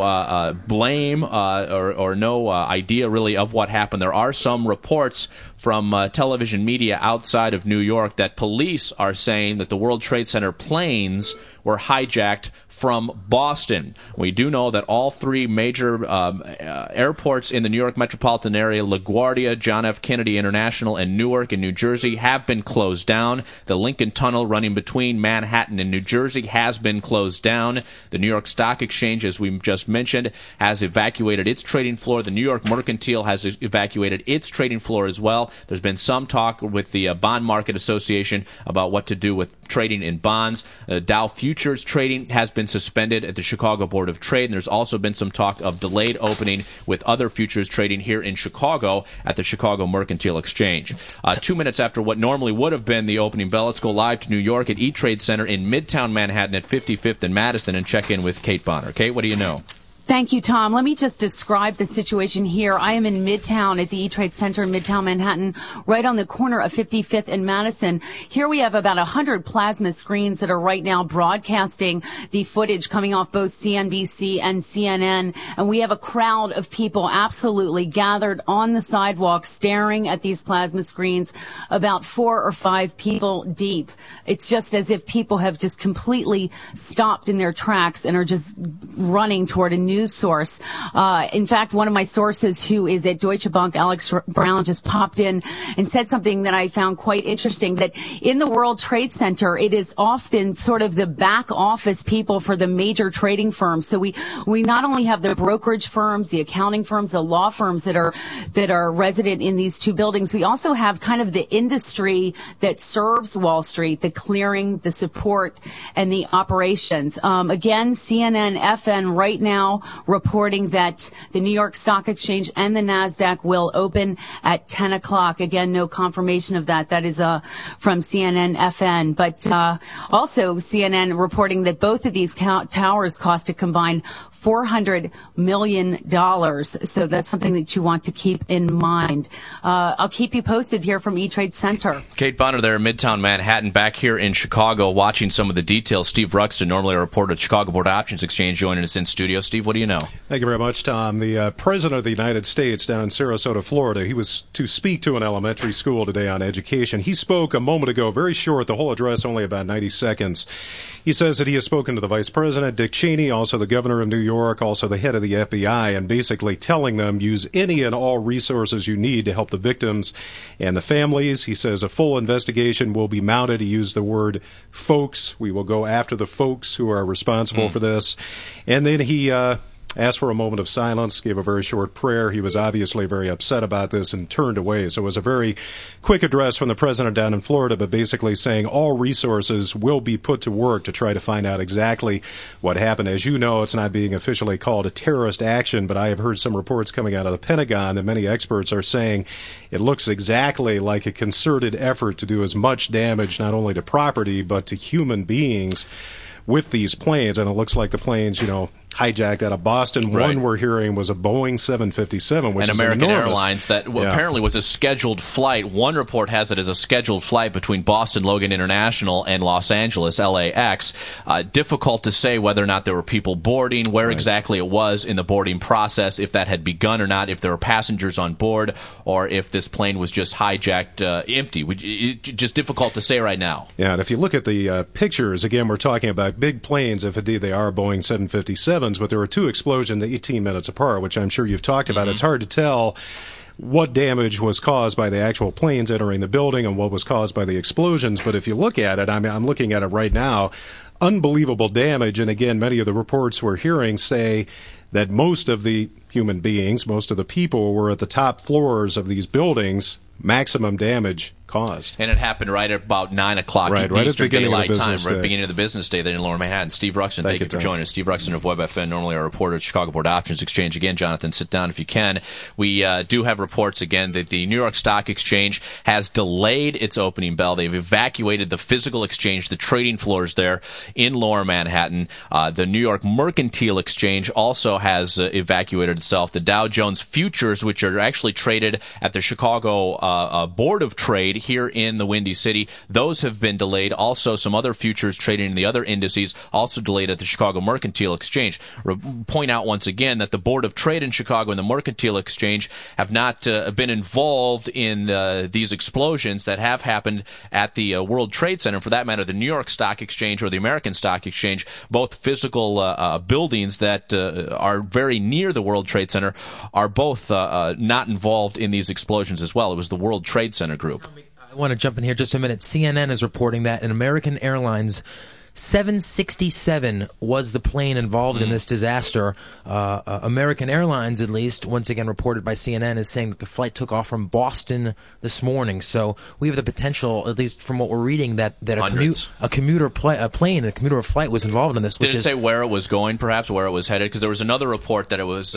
no blame or no idea really of what happened. There are some reports from television media outside of New York that police are saying that the World Trade Center planes were hijacked from Boston. We do know that all 3 major airports in the New York metropolitan area, LaGuardia, John F. Kennedy International, and Newark in New Jersey, have been closed down. The Lincoln Tunnel running between Manhattan and New Jersey has been closed down. The New York Stock Exchange, as we just mentioned, has evacuated its trading floor. The New York Mercantile has evacuated its trading floor as well. There's been some talk with the Bond Market Association about what to do with trading in bonds. Dow futures trading has been suspended at the Chicago Board of Trade, and there's also been some talk of delayed opening with other futures trading here in Chicago at the Chicago Mercantile Exchange. 2 minutes after what normally would have been the opening bell, let's go live to New York at E-Trade Center in Midtown Manhattan at 55th and Madison and check in with Kate Bonner. Kate, what do you know? Thank you, Tom. Let me just describe the situation here. I am in Midtown at the E-Trade Center in Midtown Manhattan, right on the corner of 55th and Madison. Here we have about 100 plasma screens that are right now broadcasting the footage coming off both CNBC and CNN. And we have a crowd of people absolutely gathered on the sidewalk staring at these plasma screens, about 4 or 5 people deep. It's just as if people have just completely stopped in their tracks and are just running toward a news source. In fact, one of my sources who is at Deutsche Bank, Alex Brown, just popped in and said something that I found quite interesting, that in the World Trade Center, it is often sort of the back office people for the major trading firms. So we not only have the brokerage firms, the accounting firms, the law firms that are resident in these 2 buildings. We also have kind of the industry that serves Wall Street, the clearing, the support, and the operations. Again, CNN FN right now reporting that the New York Stock Exchange and the NASDAQ will open at 10 o'clock. Again, no confirmation of that. That is from CNN FN. But also CNN reporting that both of these towers cost a combined $400 million. So that's something that you want to keep in mind. I'll keep you posted here from E-Trade Center. Kate Bonner there in Midtown Manhattan, back here in Chicago, watching some of the details. Steve Ruxton, normally a reporter at Chicago Board Options Exchange, joining us in studio. Steve, what do you know? Thank you very much, Tom. The President of the United States down in Sarasota, Florida, he was to speak to an elementary school today on education. He spoke a moment ago, very short, the whole address only about 90 seconds. He says that he has spoken to the Vice President, Dick Cheney, also the Governor of New York, also the head of the FBI, and basically telling them use any and all resources you need to help the victims and the families. He says a full investigation will be mounted. He used the word folks. We will go after the folks who are responsible for this. And then he asked for a moment of silence, gave a very short prayer. He was obviously very upset about this and turned away. So it was a very quick address from the president down in Florida, but basically saying all resources will be put to work to try to find out exactly what happened. As you know, it's not being officially called a terrorist action, but I have heard some reports coming out of the Pentagon that many experts are saying it looks exactly like a concerted effort to do as much damage not only to property but to human beings with these planes. And it looks like the planes, hijacked out of Boston. Right. One we're hearing was a Boeing 757, which and is American enormous. Airlines that apparently was a scheduled flight. One report has it as a scheduled flight between Boston Logan International and Los Angeles LAX. Difficult to say whether or not there were people boarding, where exactly it was in the boarding process, if that had begun or not, if there were passengers on board, or if this plane was just hijacked empty. Just difficult to say right now. Yeah, and if you look at the pictures, again, we're talking about big planes, if indeed they are Boeing 757s, but there were 2 explosions 18 minutes apart, which I'm sure you've talked about. It's hard to tell what damage was caused by the actual planes entering the building and what was caused by the explosions. But if you look at it, I mean, I'm looking at it right now, unbelievable damage. And again, many of the reports we're hearing say that most of the human beings, most of the people were at the top floors of these buildings, maximum damage caused. And it happened right at about 9 o'clock Eastern Daylight Time, right at the beginning of the business day there in Lower Manhattan. Steve Ruxin, thank you for joining us. Steve Ruxin of WebFN, normally our reporter at Chicago Board Options Exchange. Again, Jonathan, sit down if you can. We do have reports, again, that the New York Stock Exchange has delayed its opening bell. They've evacuated the physical exchange, the trading floors there in Lower Manhattan. The New York Mercantile Exchange also has evacuated itself. The Dow Jones Futures, which are actually traded at the Chicago Board of Trade here in the Windy City, those have been delayed. Also, some other futures trading in the other indices also delayed at the Chicago Mercantile Exchange. Point out once again that the Board of Trade in Chicago and the Mercantile Exchange have not been involved in these explosions that have happened at the World Trade Center. For that matter, the New York Stock Exchange or the American Stock Exchange, both physical buildings that are very near the World Trade Center, are both not involved in these explosions as well. It was the World Trade Center group. I want to jump in here just a minute. CNN is reporting that an American Airlines 767 was the plane involved in this disaster. American Airlines, at least, once again reported by CNN, is saying that the flight took off from Boston this morning. So we have the potential, at least from what we're reading, that a commuter flight was involved in this. Did it say where it was going, perhaps, where it was headed? Because there was another report that it was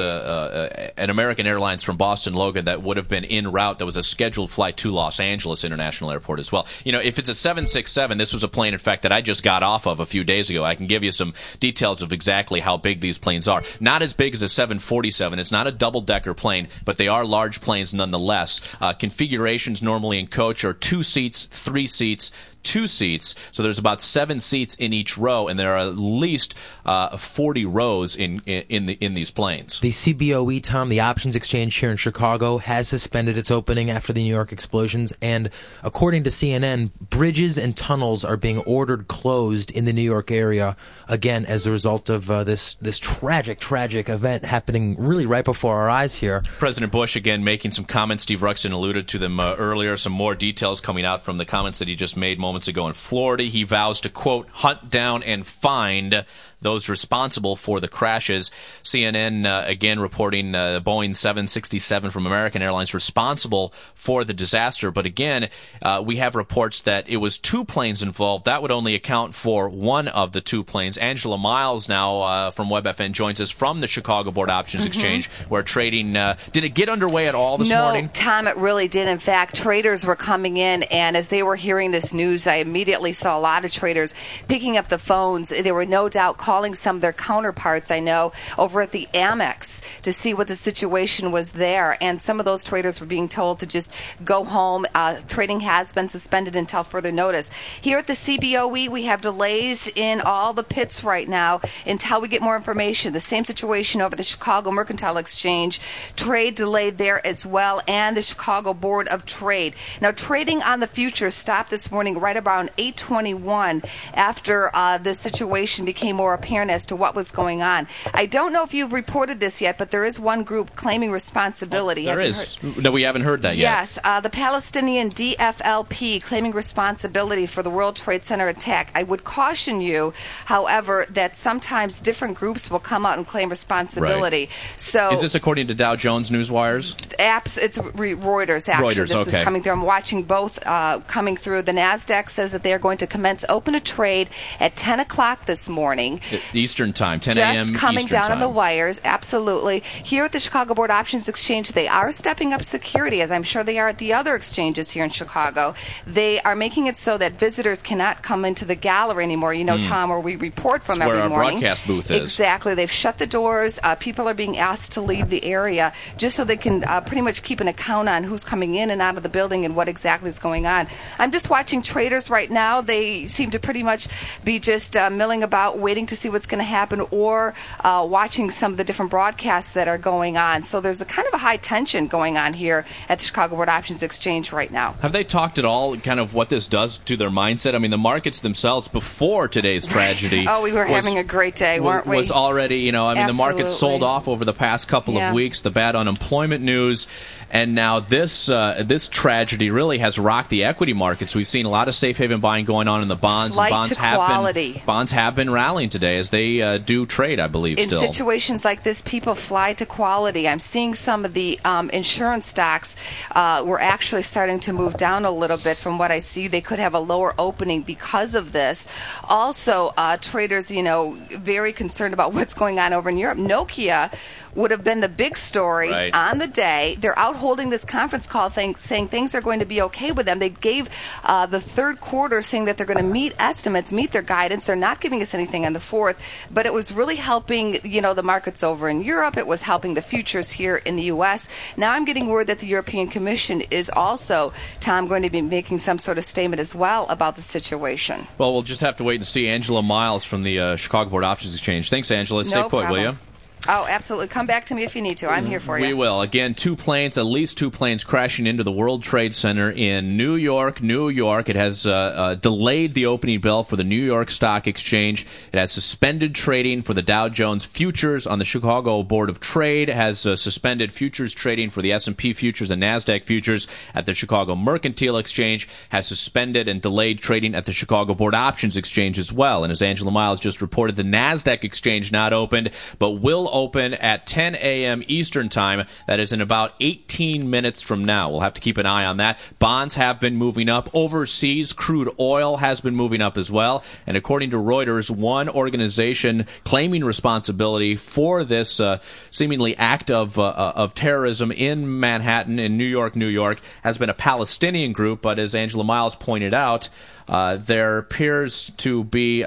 an American Airlines from Boston Logan that would have been en route. That was a scheduled flight to Los Angeles International Airport as well. You know, if it's a 767, this was a plane, in fact, that I just got off of a few days ago. I can give you some details of exactly how big these planes are. Not as big as a 747. It's not a double-decker plane, but they are large planes nonetheless. Configurations normally in coach are 2 seats, 3 seats, 2 seats, so there's about 7 seats in each row, and there are at least 40 rows in these planes. The CBOE, Tom, the options exchange here in Chicago, has suspended its opening after the New York explosions, and according to CNN, bridges and tunnels are being ordered closed in the New York area, again, as a result of this tragic event happening really right before our eyes here. President Bush, again, making some comments. Steve Ruxin alluded to them earlier. Some more details coming out from the comments that he just made moments ago in Florida. He vows to, quote, hunt down and find those responsible for the crashes. CNN, again, reporting Boeing 767 from American Airlines responsible for the disaster. But again, we have reports that it was 2 planes involved. That would only account for one of the 2 planes. Angela Miles now from WebFN joins us from the Chicago Board Options Exchange, where trading, did it get underway at all this morning? No, Tom, it really did. In fact, traders were coming in, and as they were hearing this news, I immediately saw a lot of traders picking up the phones. They were no doubt calling some of their counterparts, I know, over at the Amex to see what the situation was there. And some of those traders were being told to just go home. Trading has been suspended until further notice. Here at the CBOE, we have delays in all the pits right now until we get more information. The same situation over the Chicago Mercantile Exchange. Trade delayed there as well, and the Chicago Board of Trade. Now, trading on the futures stopped this morning right around 8:21 after the situation became more apparent as to what was going on. I don't know if you've reported this yet, but there is one group claiming responsibility. There is. No, we haven't heard that yet. Yes, the Palestinian DFLP claiming responsibility for the World Trade Center attack. I would caution you, however, that sometimes different groups will come out and claim responsibility. Right. So, is this according to Dow Jones Newswires? It's Reuters, actually. Reuters, this is coming through. I'm watching both coming through. The NASDAQ says that they are going to open a trade at 10 o'clock this morning. Eastern time, 10 a.m. Just coming Eastern down time. On the wires, absolutely. Here at the Chicago Board Options Exchange, they are stepping up security, as I'm sure they are at the other exchanges here in Chicago. They are making it so that visitors cannot come into the gallery anymore. You know, Tom, where we report from every morning. Where our broadcast booth is. Exactly. They've shut the doors. People are being asked to leave the area just so they can pretty much keep an account on who's coming in and out of the building and what exactly is going on. I'm just watching traders right now. They seem to pretty much be just milling about, waiting to see what's going to happen, or watching some of the different broadcasts that are going on. So there's a kind of a high tension going on here at the Chicago Board Options Exchange right now. Have they talked at all kind of what this does to their mindset? I mean, the markets themselves, before before today's tragedy. Oh, we were having a great day, weren't we? Was already, the market Absolutely. sold off over the past couple of weeks. The bad unemployment news. And now this tragedy really has rocked the equity markets. We've seen a lot of safe haven buying going on in the bonds. Flight Bonds to quality. Bonds have been rallying today as they do trade, I believe, in still. Situations like this, people fly to quality. I'm seeing some of the insurance stocks were actually starting to move down a little bit from what I see. They could have a lower opening because of this. Also, traders, very concerned about what's going on over in Europe. Nokia would have been the big story on the day. They're out holding this conference call saying things are going to be okay with them. They gave the third quarter saying that they're going to meet estimates, meet their guidance. They're not giving us anything on the fourth, but it was really helping, the markets over in Europe. It was helping the futures here in the U.S. Now I'm getting word that the European Commission is also, Tom, going to be making some sort of statement as well about the situation. Well, we'll just have to wait and see. Angela Miles from the Chicago Board Options Exchange. Thanks, Angela. Stay put, will you? Oh, absolutely. Come back to me if you need to. I'm here for you. We will. Again, at least two planes crashing into the World Trade Center in New York. It has delayed the opening bell for the New York Stock Exchange. It has suspended trading for the Dow Jones futures on the Chicago Board of Trade. It has suspended futures trading for the S&P futures and NASDAQ futures at the Chicago Mercantile Exchange. Has suspended and delayed trading at the Chicago Board Options Exchange as well. And as Angela Miles just reported, the NASDAQ Exchange not opened, but will open at 10 a.m. Eastern Time. That is in about 18 minutes from now. We'll have to keep an eye on that. Bonds have been moving up. Overseas, crude oil has been moving up as well. And according to Reuters, one organization claiming responsibility for this seemingly act of terrorism in Manhattan, in New York, has been a Palestinian group. But as Angela Miles pointed out, there appears to be,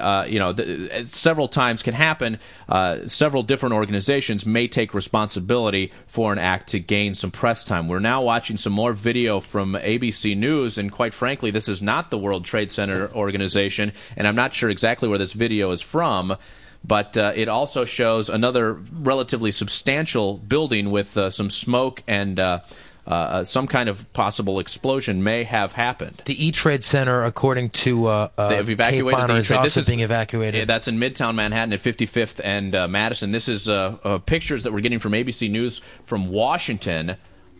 several times can happen, several different organizations may take responsibility for an act to gain some press time. We're now watching some more video from ABC News, and quite frankly, this is not the World Trade Center organization, and I'm not sure exactly where this video is from, but it also shows another relatively substantial building with some smoke and some kind of possible explosion may have happened. The E-Trade Center, according to they've evacuated Cape Honor, is also being evacuated. Yeah, that's in Midtown Manhattan at 55th and Madison. This is pictures that we're getting from ABC News from Washington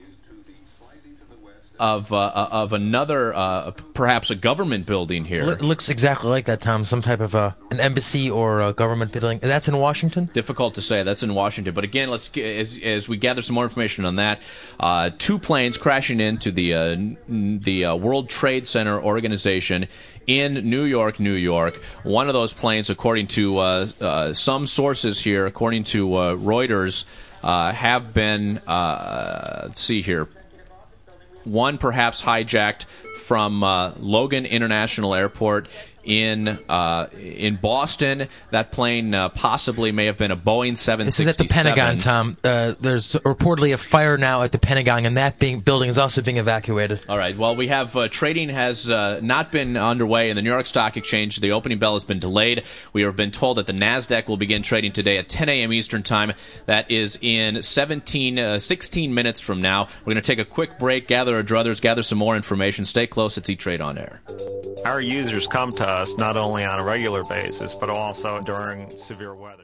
of another, perhaps a government building here. It looks exactly like that, Tom. Some type of an embassy or a government building. That's in Washington? Difficult to say. That's in Washington. But again, as we gather some more information on that, two planes crashing into the World Trade Center organization in New York. One of those planes, according to some sources here, according to Reuters, have been, let's see here, one perhaps hijacked from Logan International Airport in Boston. That plane possibly may have been a Boeing 767. This is at the Pentagon, Tom. There's reportedly a fire now at the Pentagon, and that building is also being evacuated. All right. Well, we have trading has not been underway in the New York Stock Exchange. The opening bell has been delayed. We have been told that the NASDAQ will begin trading today at 10 a.m. Eastern Time. That is in 16 minutes from now. We're going to take a quick break, gather our druthers, gather some more information. Stay close. It's E-Trade on Air. Our users come to us not only on a regular basis, but also during severe weather.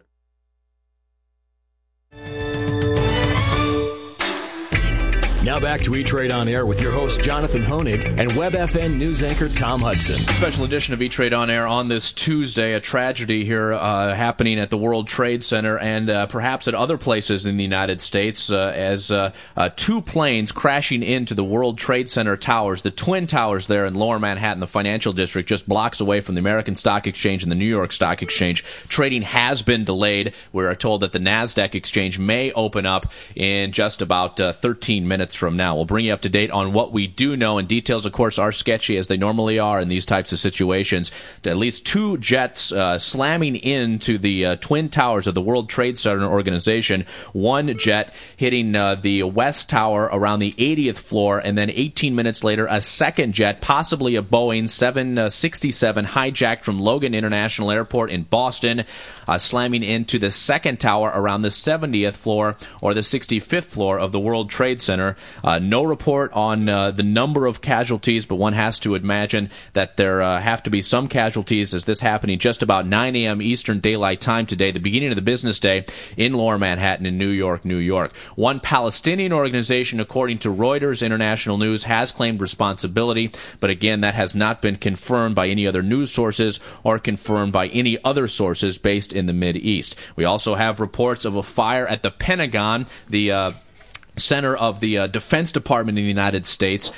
Now back to E-Trade on Air with your host, Jonathan Honig, and WebFN News anchor Tom Hudson. Special edition of E-Trade on Air on this Tuesday. A tragedy here happening at the World Trade Center and perhaps at other places in the United States as two planes crashing into the World Trade Center towers, the Twin Towers there in Lower Manhattan, the financial district, just blocks away from the American Stock Exchange and the New York Stock Exchange. Trading has been delayed. We are told that the NASDAQ exchange may open up in just about 13 minutes from now. We'll bring you up to date on what we do know, and details, of course, are sketchy as they normally are in these types of situations. At least two jets slamming into the Twin Towers of the World Trade Center organization. One jet hitting the West Tower around the 80th floor, and then 18 minutes later, a second jet, possibly a Boeing 767, hijacked from Logan International Airport in Boston, slamming into the second tower around the 70th floor or the 65th floor of the World Trade Center. No report on the number of casualties, but one has to imagine that there have to be some casualties, as this happening just about 9 a.m. Eastern Daylight Time today, the beginning of the business day in Lower Manhattan in New York, New York. One Palestinian organization, according to Reuters International News, has claimed responsibility, but again, that has not been confirmed by any other news sources or confirmed by any other sources based in the Mideast. We also have reports of a fire at the Pentagon, the center of the Defense Department in the United States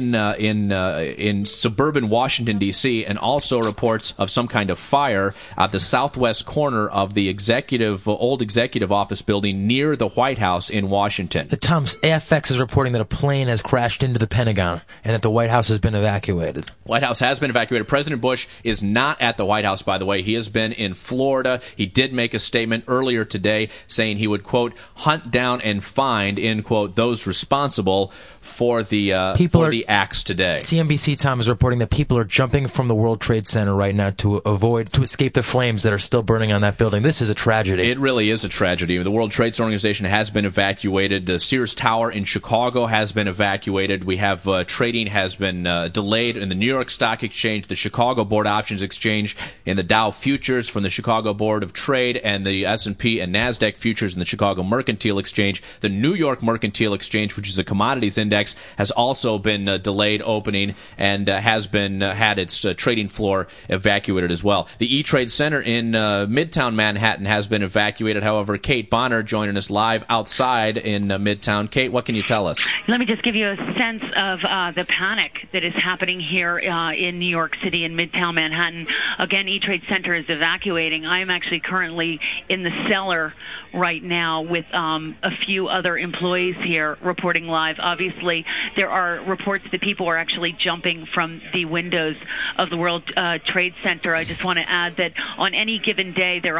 in suburban Washington, D.C., and also reports of some kind of fire at the southwest corner of the old executive office building near the White House in Washington. Tom, AFX is reporting that a plane has crashed into the Pentagon and that the White House has been evacuated. White House has been evacuated. President Bush is not at the White House, by the way. He has been in Florida. He did make a statement earlier today saying he would, quote, hunt down and find, end quote, those responsible for the acts today. CNBC, Tom, is reporting that people are jumping from the World Trade Center right now to escape the flames that are still burning on that building. This is a tragedy. It really is a tragedy. The World Trade Center Organization has been evacuated. The Sears Tower in Chicago has been evacuated. We have trading has been delayed in the New York Stock Exchange, the Chicago Board Options Exchange, in the Dow Futures from the Chicago Board of Trade, and the S&P and NASDAQ Futures in the Chicago Mercantile Exchange. The New York Mercantile Exchange, which is a commodities index, has also been delayed opening and has been had its trading floor evacuated as well. The E-Trade Center in Midtown Manhattan has been evacuated. However, Kate Bonner joining us live outside in Midtown. Kate, what can you tell us? Let me just give you a sense of the panic that is happening here in New York City in Midtown Manhattan. Again, E-Trade Center is evacuating. I am actually currently in the cellar right now with a few other employees here reporting live. Obviously, there are reports that people are actually jumping from the windows of the World Trade Center. I just want to add that on any given day, there are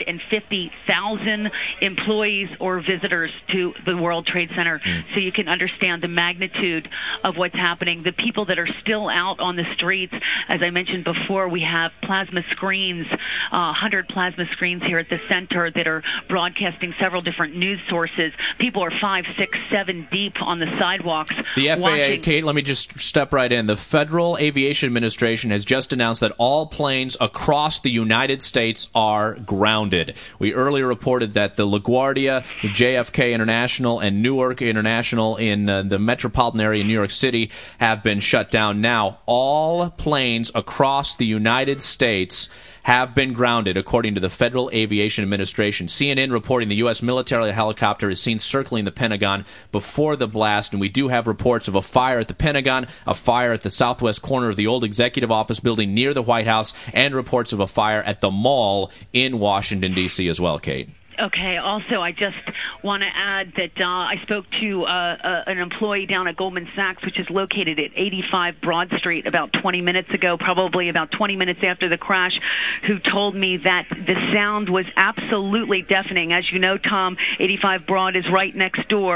150,000 employees or visitors to the World Trade Center. So you can understand the magnitude of what's happening. The people that are still out on the streets, as I mentioned before, we have plasma screens, 100 plasma screens here at the center that are broadcasting several different news sources. People are 5, 6, 7 deep on the sidewalks. The FAA, Kate, let me just step right in. The Federal Aviation Administration has just announced that all planes across the United States are grounded. We earlier reported that the LaGuardia, the JFK International, and Newark International in the metropolitan area in New York City have been shut down. Now, all planes across the United States have been grounded, according to the Federal Aviation Administration. CNN reporting the U.S. military helicopter is seen circling the Pentagon before the blast, and we do have reports of a fire at the Pentagon, a fire at the southwest corner of the old executive office building near the White House, and reports of a fire at the mall in Washington, D.C. as well, Kate. Okay. Also, I just want to add that I spoke to an employee down at Goldman Sachs, which is located at 85 Broad Street, about 20 minutes ago, probably about 20 minutes after the crash, who told me that the sound was absolutely deafening. As you know, Tom, 85 Broad is right next door,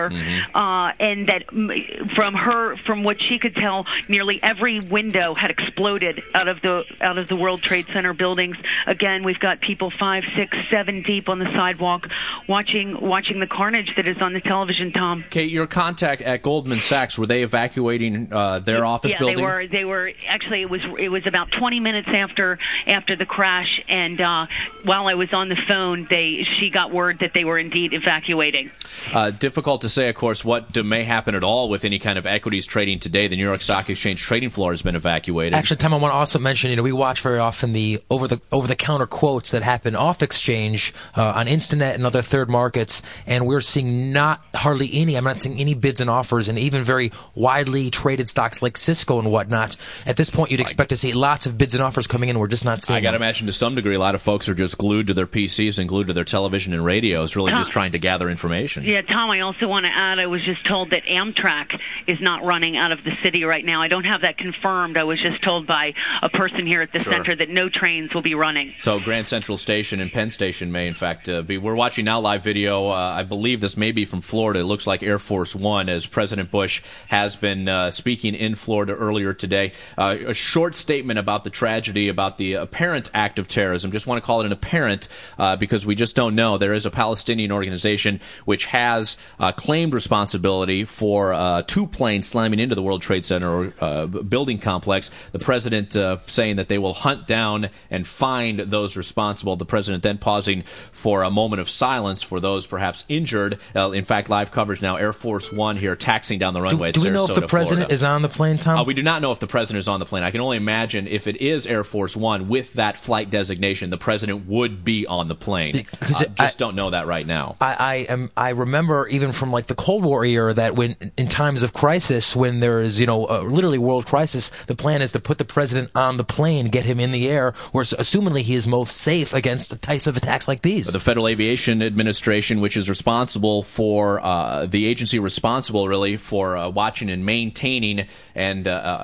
and that from what she could tell, nearly every window had exploded out of the World Trade Center buildings. Again, we've got people 5, 6, 7 deep on the sidewalk, watching the carnage that is on the television, Tom. Kate, your contact at Goldman Sachs, were they evacuating their office building? Yeah, they were. Actually, it was about 20 minutes after the crash, and while I was on the phone, she got word that they were indeed evacuating. Difficult to say, of course, what may happen at all with any kind of equities trading today. The New York Stock Exchange trading floor has been evacuated. Actually, Tom, I want to also mention, we watch very often the over-the-counter quotes that happen off exchange on Instant and other third markets, and we're seeing I'm not seeing any bids and offers, and even very widely traded stocks like Cisco and whatnot. At this point, you'd expect to see lots of bids and offers coming in. We're just not seeing I got to imagine to some degree a lot of folks are just glued to their PCs and glued to their television and radios, really just trying to gather information. Yeah, Tom, I also want to add, I was just told that Amtrak is not running out of the city right now. I don't have that confirmed. I was just told by a person here at the center that no trains will be running. So Grand Central Station and Penn Station may, in fact, be we're watching now live video. I believe this may be from Florida. It looks like Air Force One, as President Bush has been speaking in Florida earlier today. A short statement about the tragedy, about the apparent act of terrorism. Just want to call it an apparent because we just don't know. There is a Palestinian organization which has claimed responsibility for 2 planes slamming into the World Trade Center building complex. The president saying that they will hunt down and find those responsible. The president then pausing for a moment of silence for those perhaps injured. In fact, live coverage now, Air Force One here taxiing down the runway. Do we know if the president Florida is on the plane, Tom? We do not know if the president is on the plane. I can only imagine if it is Air Force One with that flight designation, the president would be on the plane. Don't know that right now. I remember even from like the Cold War era that when in times of crisis, when there is literally world crisis, the plan is to put the president on the plane, get him in the air, where assumingly he is most safe against types of attacks like these. The Federal Aviation Administration, which is responsible for the agency responsible really for watching and maintaining and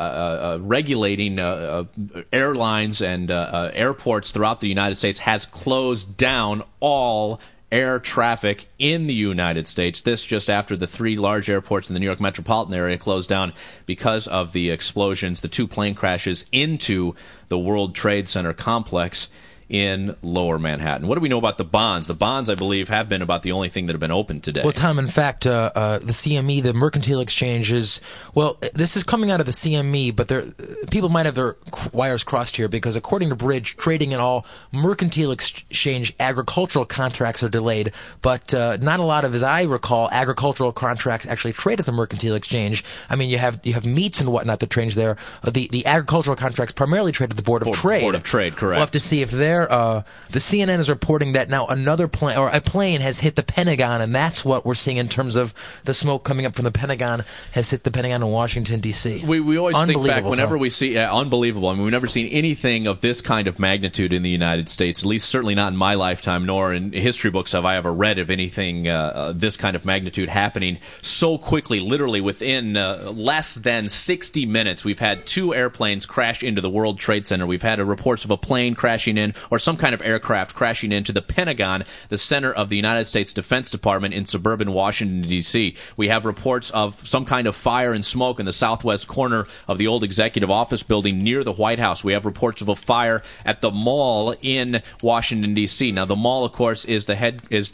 regulating airlines and airports throughout the United States, has closed down all air traffic in the United States. This just after the 3 large airports in the New York metropolitan area closed down because of the explosions, the 2 plane crashes into the World Trade Center complex in Lower Manhattan. What do we know about the bonds? The bonds, I believe, have been about the only thing that have been open today. Well, Tom, in fact, the CME, the Mercantile Exchanges, this is coming out of the CME, but people might have their wires crossed here because according to Bridge, trading in all Mercantile Exchange agricultural contracts are delayed, but not a lot of, as I recall, agricultural contracts actually trade at the Mercantile Exchange. I mean, you have meats and whatnot that trade there. The agricultural contracts primarily trade at the Board of Trade. Board of Trade, correct. We'll have to see if they're the CNN is reporting that now another plane or a plane has hit the Pentagon, and that's what we're seeing in terms of the smoke coming up from the Pentagon has hit the Pentagon in Washington D.C. We always think back whenever we see unbelievable. I mean, we've never seen anything of this kind of magnitude in the United States. At least, certainly not in my lifetime, nor in history books have I ever read of anything this kind of magnitude happening so quickly. Literally within less than 60 minutes, we've had 2 airplanes crash into the World Trade Center. We've had reports of a plane crashing in, or some kind of aircraft crashing into the Pentagon, the center of the United States Defense Department in suburban Washington, D.C. We have reports of some kind of fire and smoke in the southwest corner of the old executive office building near the White House. We have reports of a fire at the mall in Washington, D.C. Now, the mall, of course, is the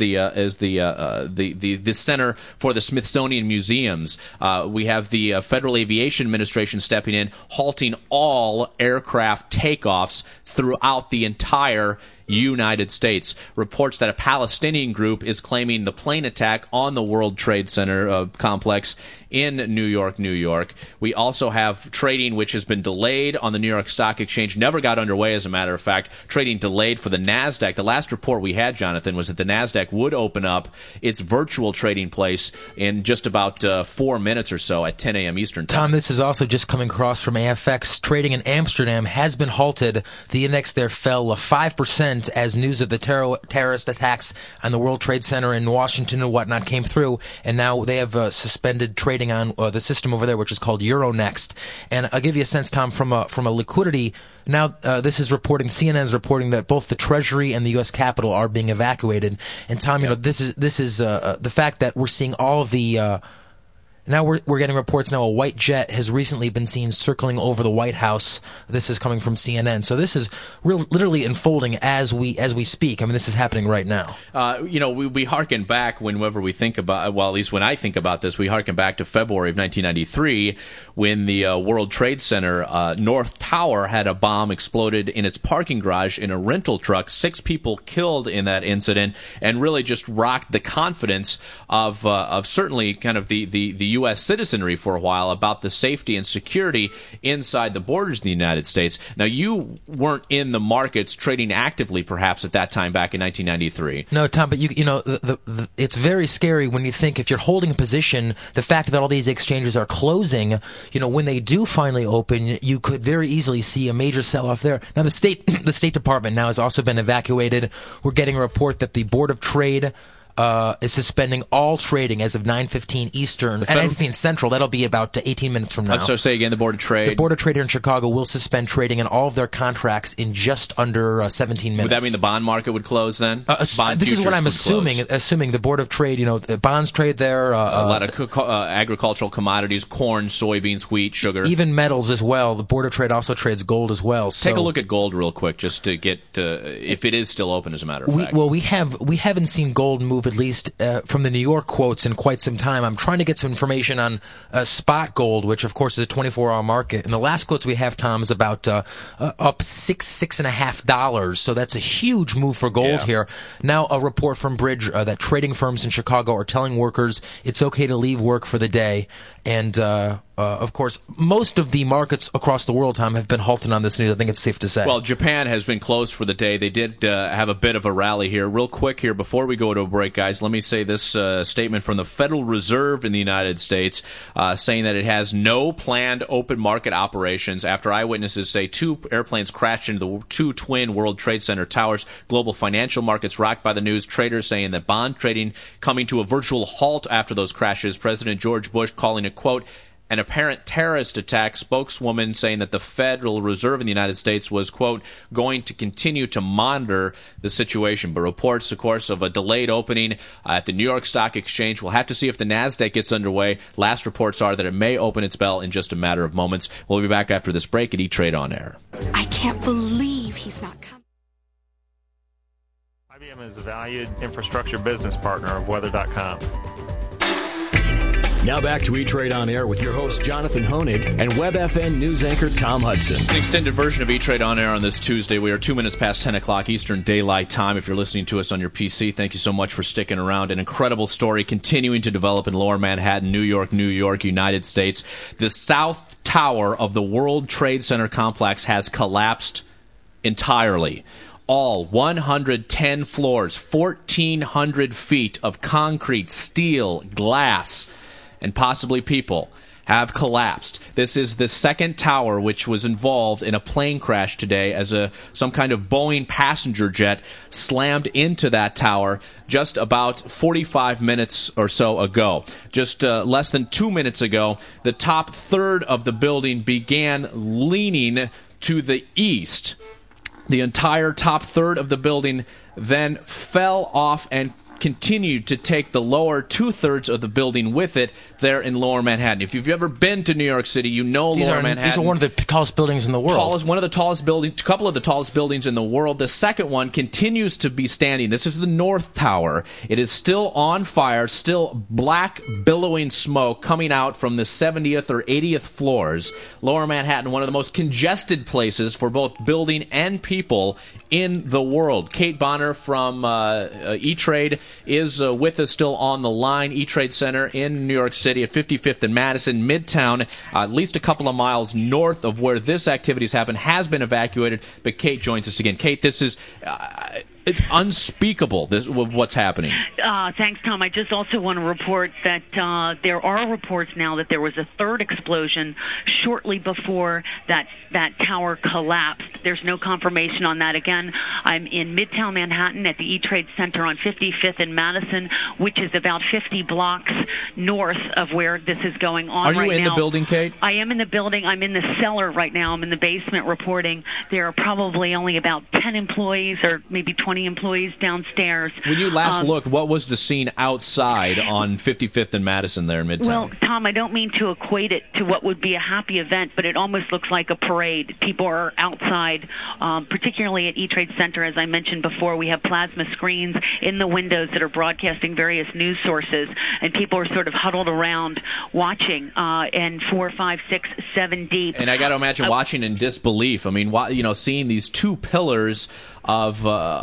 center for the Smithsonian Museums. We have the Federal Aviation Administration stepping in, halting all aircraft takeoffs throughout the entire United States. Reports that a Palestinian group is claiming the plane attack on the World Trade Center complex in New York, New York. We also have trading which has been delayed on the New York Stock Exchange, never got underway as a matter of fact. Trading delayed for the NASDAQ. The last report we had, Jonathan, was that the NASDAQ would open up its virtual trading place in just about 4 minutes or so at 10 a.m. Eastern Time. Tom, this is also just coming across from AFX. Trading in Amsterdam has been halted. The index there fell 5% as news of the terrorist attacks on the World Trade Center in Washington and whatnot came through, and now they have suspended trading on the system over there, which is called Euronext. And I'll give you a sense, Tom, from a liquidity. Now, this is reporting. CNN is reporting that both the Treasury and the U.S. Capitol are being evacuated. And Tom, this is the fact that we're seeing all of the. Now we're getting reports now a white jet has recently been seen circling over the White House. This is coming from CNN. So this is literally unfolding as we speak. I mean, this is happening right now. We harken back whenever we think about, well, at least when I think about this, we harken back to February of 1993 when the World Trade Center North Tower had a bomb exploded in its parking garage in a rental truck. 6 people killed in that incident, and really just rocked the confidence of certainly kind of the U.S. citizenry for a while about the safety and security inside the borders of the United States. Now, you weren't in the markets trading actively, perhaps, at that time back in 1993. No, Tom, but it's very scary when you think if you're holding a position, the fact that all these exchanges are closing, when they do finally open, you could very easily see a major sell-off there. Now, the State Department now has also been evacuated. We're getting a report that the Board of Trade is suspending all trading as of 9:15 Eastern and 9:15 Central. That'll be about 18 minutes from now. So say again, the Board of Trade. The Board of Trade here in Chicago will suspend trading in all of their contracts in just under 17 minutes. Would that mean the bond market would close then? This is what I'm assuming. Assuming the Board of Trade, bonds trade there. A lot of agricultural commodities, corn, soybeans, wheat, sugar. Even metals as well. The Board of Trade also trades gold as well. Take a look at gold real quick, just to get if it is still open, as a matter of fact. Well, we haven't seen gold move, at least from the New York quotes, in quite some time. I'm trying to get some information on spot gold, which of course is a 24-hour market. And the last quotes we have, Tom, is about up $6.50. So that's a huge move for gold here. Now, a report from Bridge that trading firms in Chicago are telling workers it's okay to leave work for the day. And of course, most of the markets across the world, Tom, have been halted on this news. I think it's safe to say. Well, Japan has been closed for the day. They did have a bit of a rally here. Real quick here, before we go to a break, guys, let me say this statement from the Federal Reserve in the United States saying that it has no planned open market operations after eyewitnesses say 2 airplanes crashed into the 2 twin World Trade Center towers. Global financial markets rocked by the news. Traders saying that bond trading coming to a virtual halt after those crashes. President George Bush calling it, quote, an apparent terrorist attack. Spokeswoman saying that the Federal Reserve in the United States was, quote, going to continue to monitor the situation. But reports, of course, of a delayed opening at the New York Stock Exchange. We'll have to see if the NASDAQ gets underway. Last reports are that it may open its bell in just a matter of moments. We'll be back after this break at E-Trade On Air. I can't believe he's not coming. IBM is a valued infrastructure business partner of Weather.com. Now back to E-Trade On Air with your host, Jonathan Honig, and WebFN News anchor Tom Hudson. An extended version of E-Trade On Air on this Tuesday. We are 2 minutes past 10 o'clock Eastern Daylight Time. If you're listening to us on your PC, thank you so much for sticking around. An incredible story continuing to develop in Lower Manhattan, New York, United States. The South Tower of the World Trade Center complex has collapsed entirely. All 110 floors, 1,400 feet of concrete, steel, glass, and possibly people have collapsed. This is the second tower which was involved in a plane crash today as some kind of Boeing passenger jet slammed into that tower just about 45 minutes or so ago. Just less than 2 minutes ago, the top third of the building began leaning to the east. The entire top third of the building then fell off and continued to take the lower 2/3 of the building with it there in Lower Manhattan. If you've ever been to New York City, you know Lower Manhattan. These are one of the tallest buildings in the world. One of the tallest buildings, a couple of the tallest buildings in the world. The second one continues to be standing. This is the North Tower. It is still on fire, still black billowing smoke coming out from the 70th or 80th floors. Lower Manhattan, one of the most congested places for both building and people in the world. Kate Bonner from E-Trade is with us still on the line. E-Trade Center in New York City at 55th and Madison. Midtown, at least a couple of miles north of where this activities happen, has been evacuated. But Kate joins us again. Kate, this is it's unspeakable, what's happening. Thanks, Tom. I just also want to report that there are reports now that there was a third explosion shortly before that tower collapsed. There's no confirmation on that. Again, I'm in Midtown Manhattan at the E-Trade Center on 55th and Madison, which is about 50 blocks north of where this is going on right now. Are you in the building, Kate? I am in the building. I'm in the cellar right now. I'm in the basement reporting. There are probably only about 10 employees or maybe 20 employees downstairs. When you last looked, what was the scene outside on 55th and Madison there in Midtown? Well, Tom, I don't mean to equate it to what would be a happy event, but it almost looks like a parade. People are outside, particularly at E-Trade Center. As I mentioned before, we have plasma screens in the windows that are broadcasting various news sources, and people are sort of huddled around watching, and 4, 5, 6, 7 deep. And I got to imagine watching in disbelief. I mean, seeing these two pillars of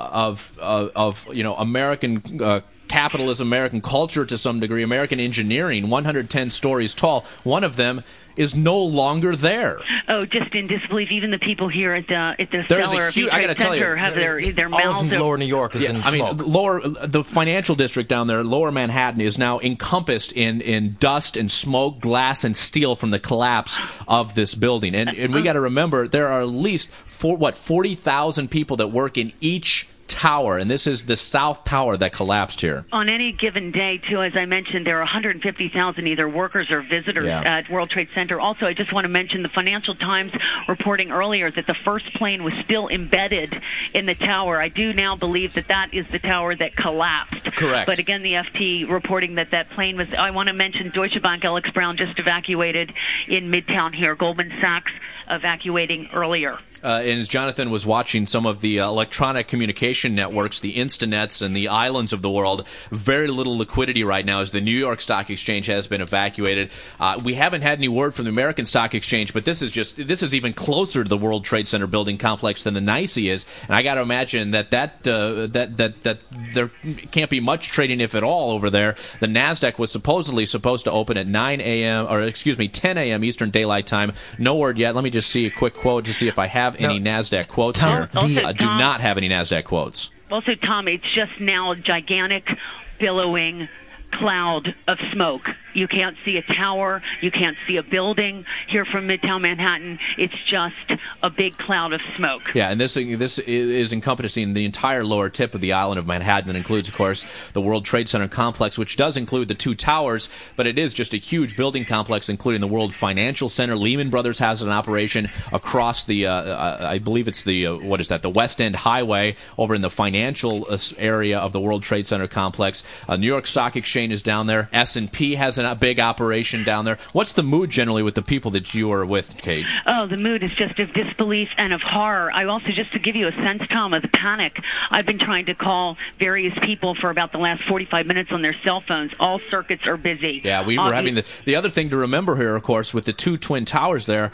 American capitalism, American culture to some degree, American engineering, 110 stories tall. One of them is no longer there. Oh, just in disbelief. Even the people here at the cellar of E-Trade Center have their mouths. All of Lower New York is in smoke. The financial district down there, Lower Manhattan, is now encompassed in dust and smoke, glass and steel from the collapse of this building. And we got to remember, there are at least 40,000 people that work in each tower, and this is the South Tower that collapsed here. On any given day, too, as I mentioned, there are 150,000 either workers or visitors at World Trade Center. Also, I just want to mention the Financial Times reporting earlier that the first plane was still embedded in the tower. I do now believe that that is the tower that collapsed. Correct. But again, the FT reporting that that plane was, I want to mention Deutsche Bank, Alex Brown just evacuated in Midtown here. Goldman Sachs evacuating earlier. And as Jonathan was watching some of the electronic communication networks, the Instanets and the islands of the world, very little liquidity right now as the New York Stock Exchange has been evacuated. We haven't had any word from the American Stock Exchange, but this is even closer to the World Trade Center building complex than the NYSE is. And I got to imagine that there can't be much trading, if at all, over there. The Nasdaq was supposed to open at 10 a.m. Eastern Daylight Time. No word yet. Let me just see a quick quote to see if I have any NASDAQ quotes here. I do not have any NASDAQ quotes. Also, Tom, it's just now a gigantic, billowing cloud of smoke. You can't see a tower. You can't see a building here from Midtown Manhattan. It's just a big cloud of smoke. Yeah, and this is encompassing the entire lower tip of the island of Manhattan. It includes, of course, the World Trade Center complex, which does include the two towers, but it is just a huge building complex, including the World Financial Center. Lehman Brothers has an operation across the, I believe it's the, the West End Highway over in the financial area of the World Trade Center complex. New York Stock Exchange is down there. S&P has a big operation down there. What's the mood generally with the people that you are with, Kate? Oh, the mood is just of disbelief and of horror. I also, just to give you a sense, Tom, of the panic, I've been trying to call various people for about the last 45 minutes on their cell phones. All circuits are busy. Yeah, we were having the other thing to remember here, of course, with the two twin towers there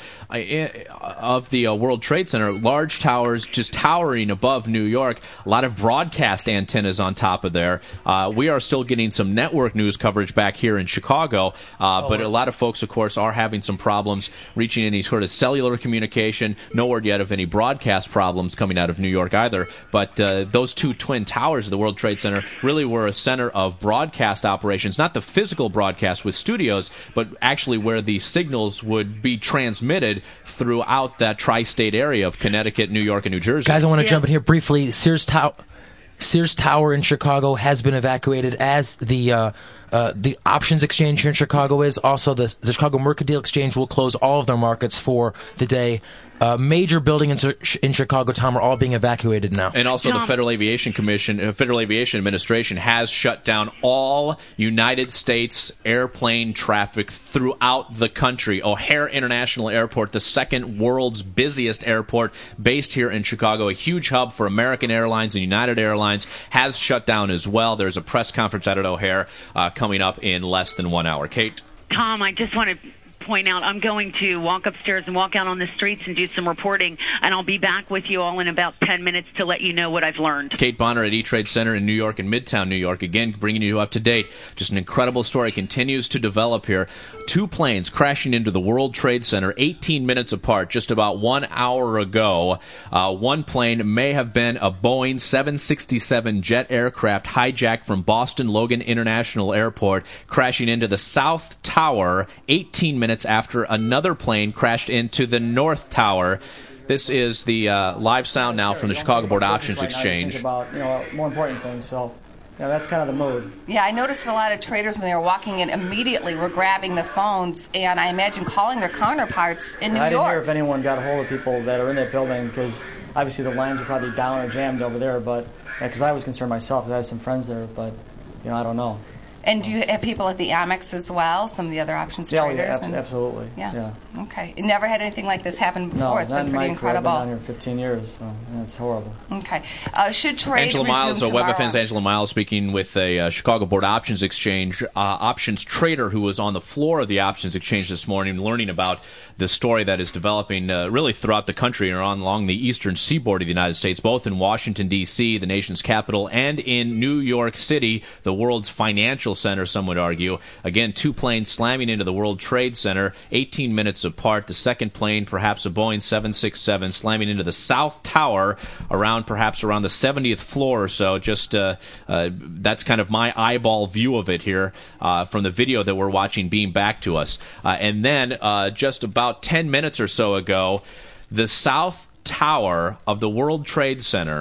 of the World Trade Center, large towers just towering above New York, a lot of broadcast antennas on top of there. We are still getting some network news coverage back here in Chicago, but a lot of folks, of course, are having some problems reaching any sort of cellular communication. No word yet of any broadcast problems coming out of New York either, but those two twin towers of the World Trade Center really were a center of broadcast operations, not the physical broadcast with studios, but actually where the signals would be transmitted throughout that tri-state area of Connecticut, New York, and New Jersey. Guys, I want to jump in here briefly. Sears Tower in Chicago has been evacuated, as the options exchange here in Chicago is. Also, the Chicago Mercantile Exchange will close all of their markets for the day. Major buildings in Chicago, Tom, are all being evacuated now. And also, the Federal Aviation Commission, Federal Aviation Administration has shut down all United States airplane traffic throughout the country. O'Hare International Airport, the second world's busiest airport, based here in Chicago, a huge hub for American Airlines and United Airlines, has shut down as well. There's a press conference out at O'Hare coming up in less than 1 hour. Kate? Tom, I just want to point out, I'm going to walk upstairs and walk out on the streets and do some reporting, and I'll be back with you all in about 10 minutes to let you know what I've learned. Kate Bonner at E-Trade Center in New York and Midtown New York, again bringing you up to date. Just an incredible story continues to develop here. Two planes crashing into the World Trade Center 18 minutes apart just about 1 hour ago. One plane may have been a Boeing 767 jet aircraft hijacked from Boston Logan International Airport, crashing into the South Tower 18 minutes after another plane crashed into the North Tower. This is the live sound now from the Chicago Board Options Exchange. Think about more important things. So that's kind of the mood. Yeah, I noticed a lot of traders when they were walking in immediately were grabbing the phones, and I imagine calling their counterparts in New York. I didn't hear if anyone got a hold of people that are in that building, because obviously the lines were probably down or jammed over there. But because I was concerned myself, because I have some friends there, but I don't know. And do you have people at the Amex as well, some of the other options traders? Yeah, absolutely. Yeah. Okay. You never had anything like this happen before. No, it's been pretty incredible. I've been down here 15 years, so it's horrible. Okay. Should trade Angela resume Miles, tomorrow? WebFN's Angela Miles speaking with a Chicago Board Options Exchange options trader who was on the floor of the options exchange this morning, learning about the story that is developing really throughout the country and along the eastern seaboard of the United States, both in Washington, D.C., the nation's capital, and in New York City, the world's financial center, some would argue. Again, two planes slamming into the World Trade Center 18 minutes apart. The second plane, perhaps a Boeing 767, slamming into the South Tower perhaps around the 70th floor or so. Just that's kind of my eyeball view of it here from the video that we're watching beam back to us. And then just about 10 minutes or so ago, the South Tower of the World Trade Center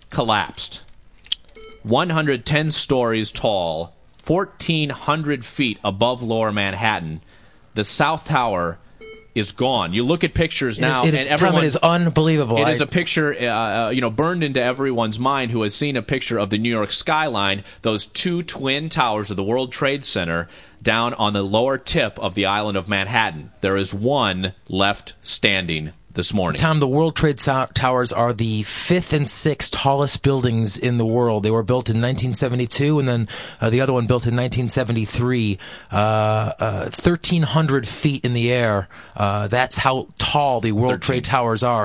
collapsed. 110 stories tall, 1,400 feet above Lower Manhattan. The South Tower is gone. You look at pictures now, and everyone, it is unbelievable. It is a picture, burned into everyone's mind who has seen a picture of the New York skyline, those two twin towers of the World Trade Center down on the lower tip of the island of Manhattan. There is one left standing this morning. Tom, the World Trade Towers are the 5th and 6th tallest buildings in the world. They were built in 1972, and then the other one built in 1973. 1,300 feet in the air. That's how tall the World Trade Towers are.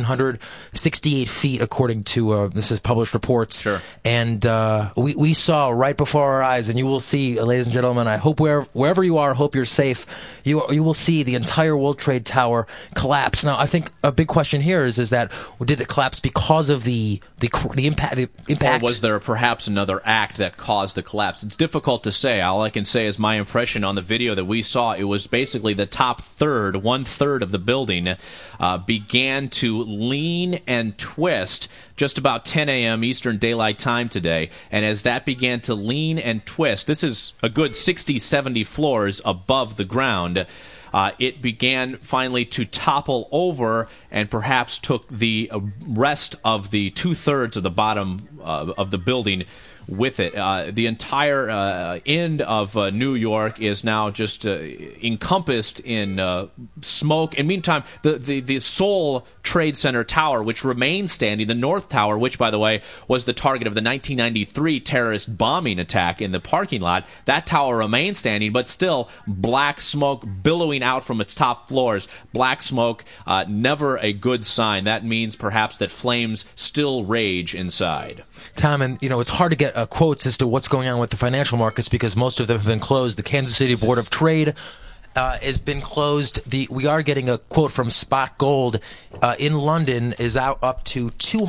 1,368 feet, according to this is published reports. Sure. And we saw right before our eyes, and you will see, ladies and gentlemen, I hope wherever you are, I hope you're safe. You will see the entire World Trade Tower collapse. Now, I think a big question here is that did it collapse because of the impact? Or was there perhaps another act that caused the collapse? It's difficult to say. All I can say is my impression on the video that we saw. It was basically the top third, 1/3 of the building began to lean and twist just about 10 a.m. Eastern Daylight Time today. And as that began to lean and twist, this is a good 60, 70 floors above the ground. It began finally to topple over and perhaps took the rest of the 2/3 of the bottom of the building with it. The entire end of New York is now just encompassed in smoke. And meantime, the Seoul Trade Center Tower, which remains standing, the North Tower, which, by the way, was the target of the 1993 terrorist bombing attack in the parking lot, that tower remains standing, but still black smoke billowing out from its top floors. Black smoke, never a good sign. That means perhaps that flames still rage inside. Tom, and it's hard to get quotes as to what's going on with the financial markets because most of them have been closed. The Kansas City Board of Trade has been closed. We are getting a quote from Spot Gold in London is up to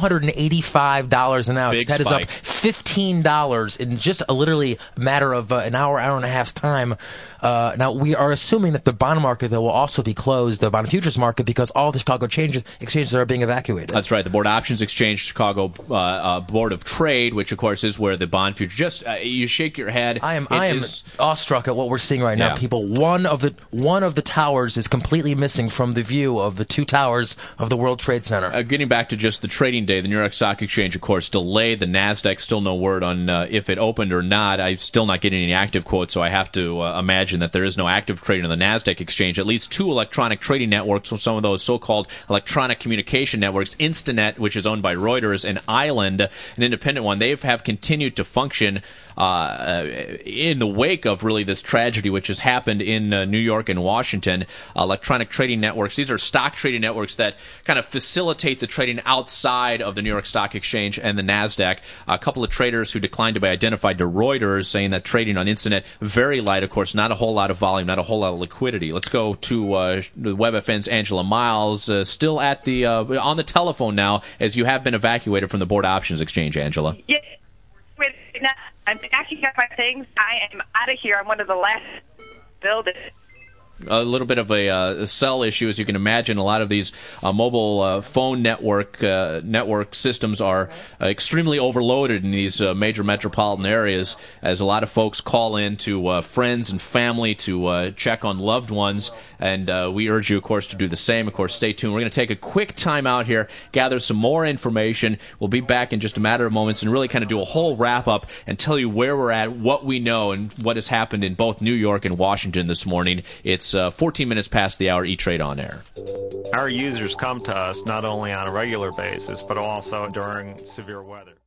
$285 an ounce. That is up $15 in just literally a matter of an hour and a half's time. Now, we are assuming that the bond market will also be closed, the bond futures market, because all the Chicago exchanges are being evacuated. That's right. The Board Options Exchange, Chicago Board of Trade, which, of course, is where the bond future. Just you shake your head. I am awestruck at what we're seeing right now. People, one of the towers is completely missing from the view of the two towers of the World Trade Center. Getting back to just the trading day, the New York Stock Exchange, of course, delayed. The NASDAQ, still no word on if it opened or not. I'm still not getting any active quotes, so I have to imagine that there is no active trading on the NASDAQ exchange. At least two electronic trading networks, some of those so-called electronic communication networks, Instinet, which is owned by Reuters, and Island, an independent one, they have continued to function in the wake of really this tragedy which has happened in New York and Washington. Electronic trading networks, these are stock trading networks that kind of facilitate the trading outside of the New York Stock Exchange and the NASDAQ. A couple of traders who declined to be identified to Reuters saying that trading on Instinet, very light, of course, not a whole lot of volume, not a whole lot of liquidity. Let's go to WebFN's Angela Miles, still at the on the telephone now, as you have been evacuated from the Board Options Exchange, Angela. Yeah. I'm packing up my things. I am out of here. I'm one of the last buildings. A little bit of a cell issue, as you can imagine. A lot of these mobile phone network systems are extremely overloaded in these major metropolitan areas, as a lot of folks call in to friends and family to check on loved ones. And we urge you, of course, to do the same. Of course, stay tuned. We're going to take a quick time out here, gather some more information. We'll be back in just a matter of moments and really kind of do a whole wrap-up and tell you where we're at, what we know, and what has happened in both New York and Washington this morning. It's 14 minutes past the hour. E-Trade on air. Our users come to us not only on a regular basis, but also during severe weather.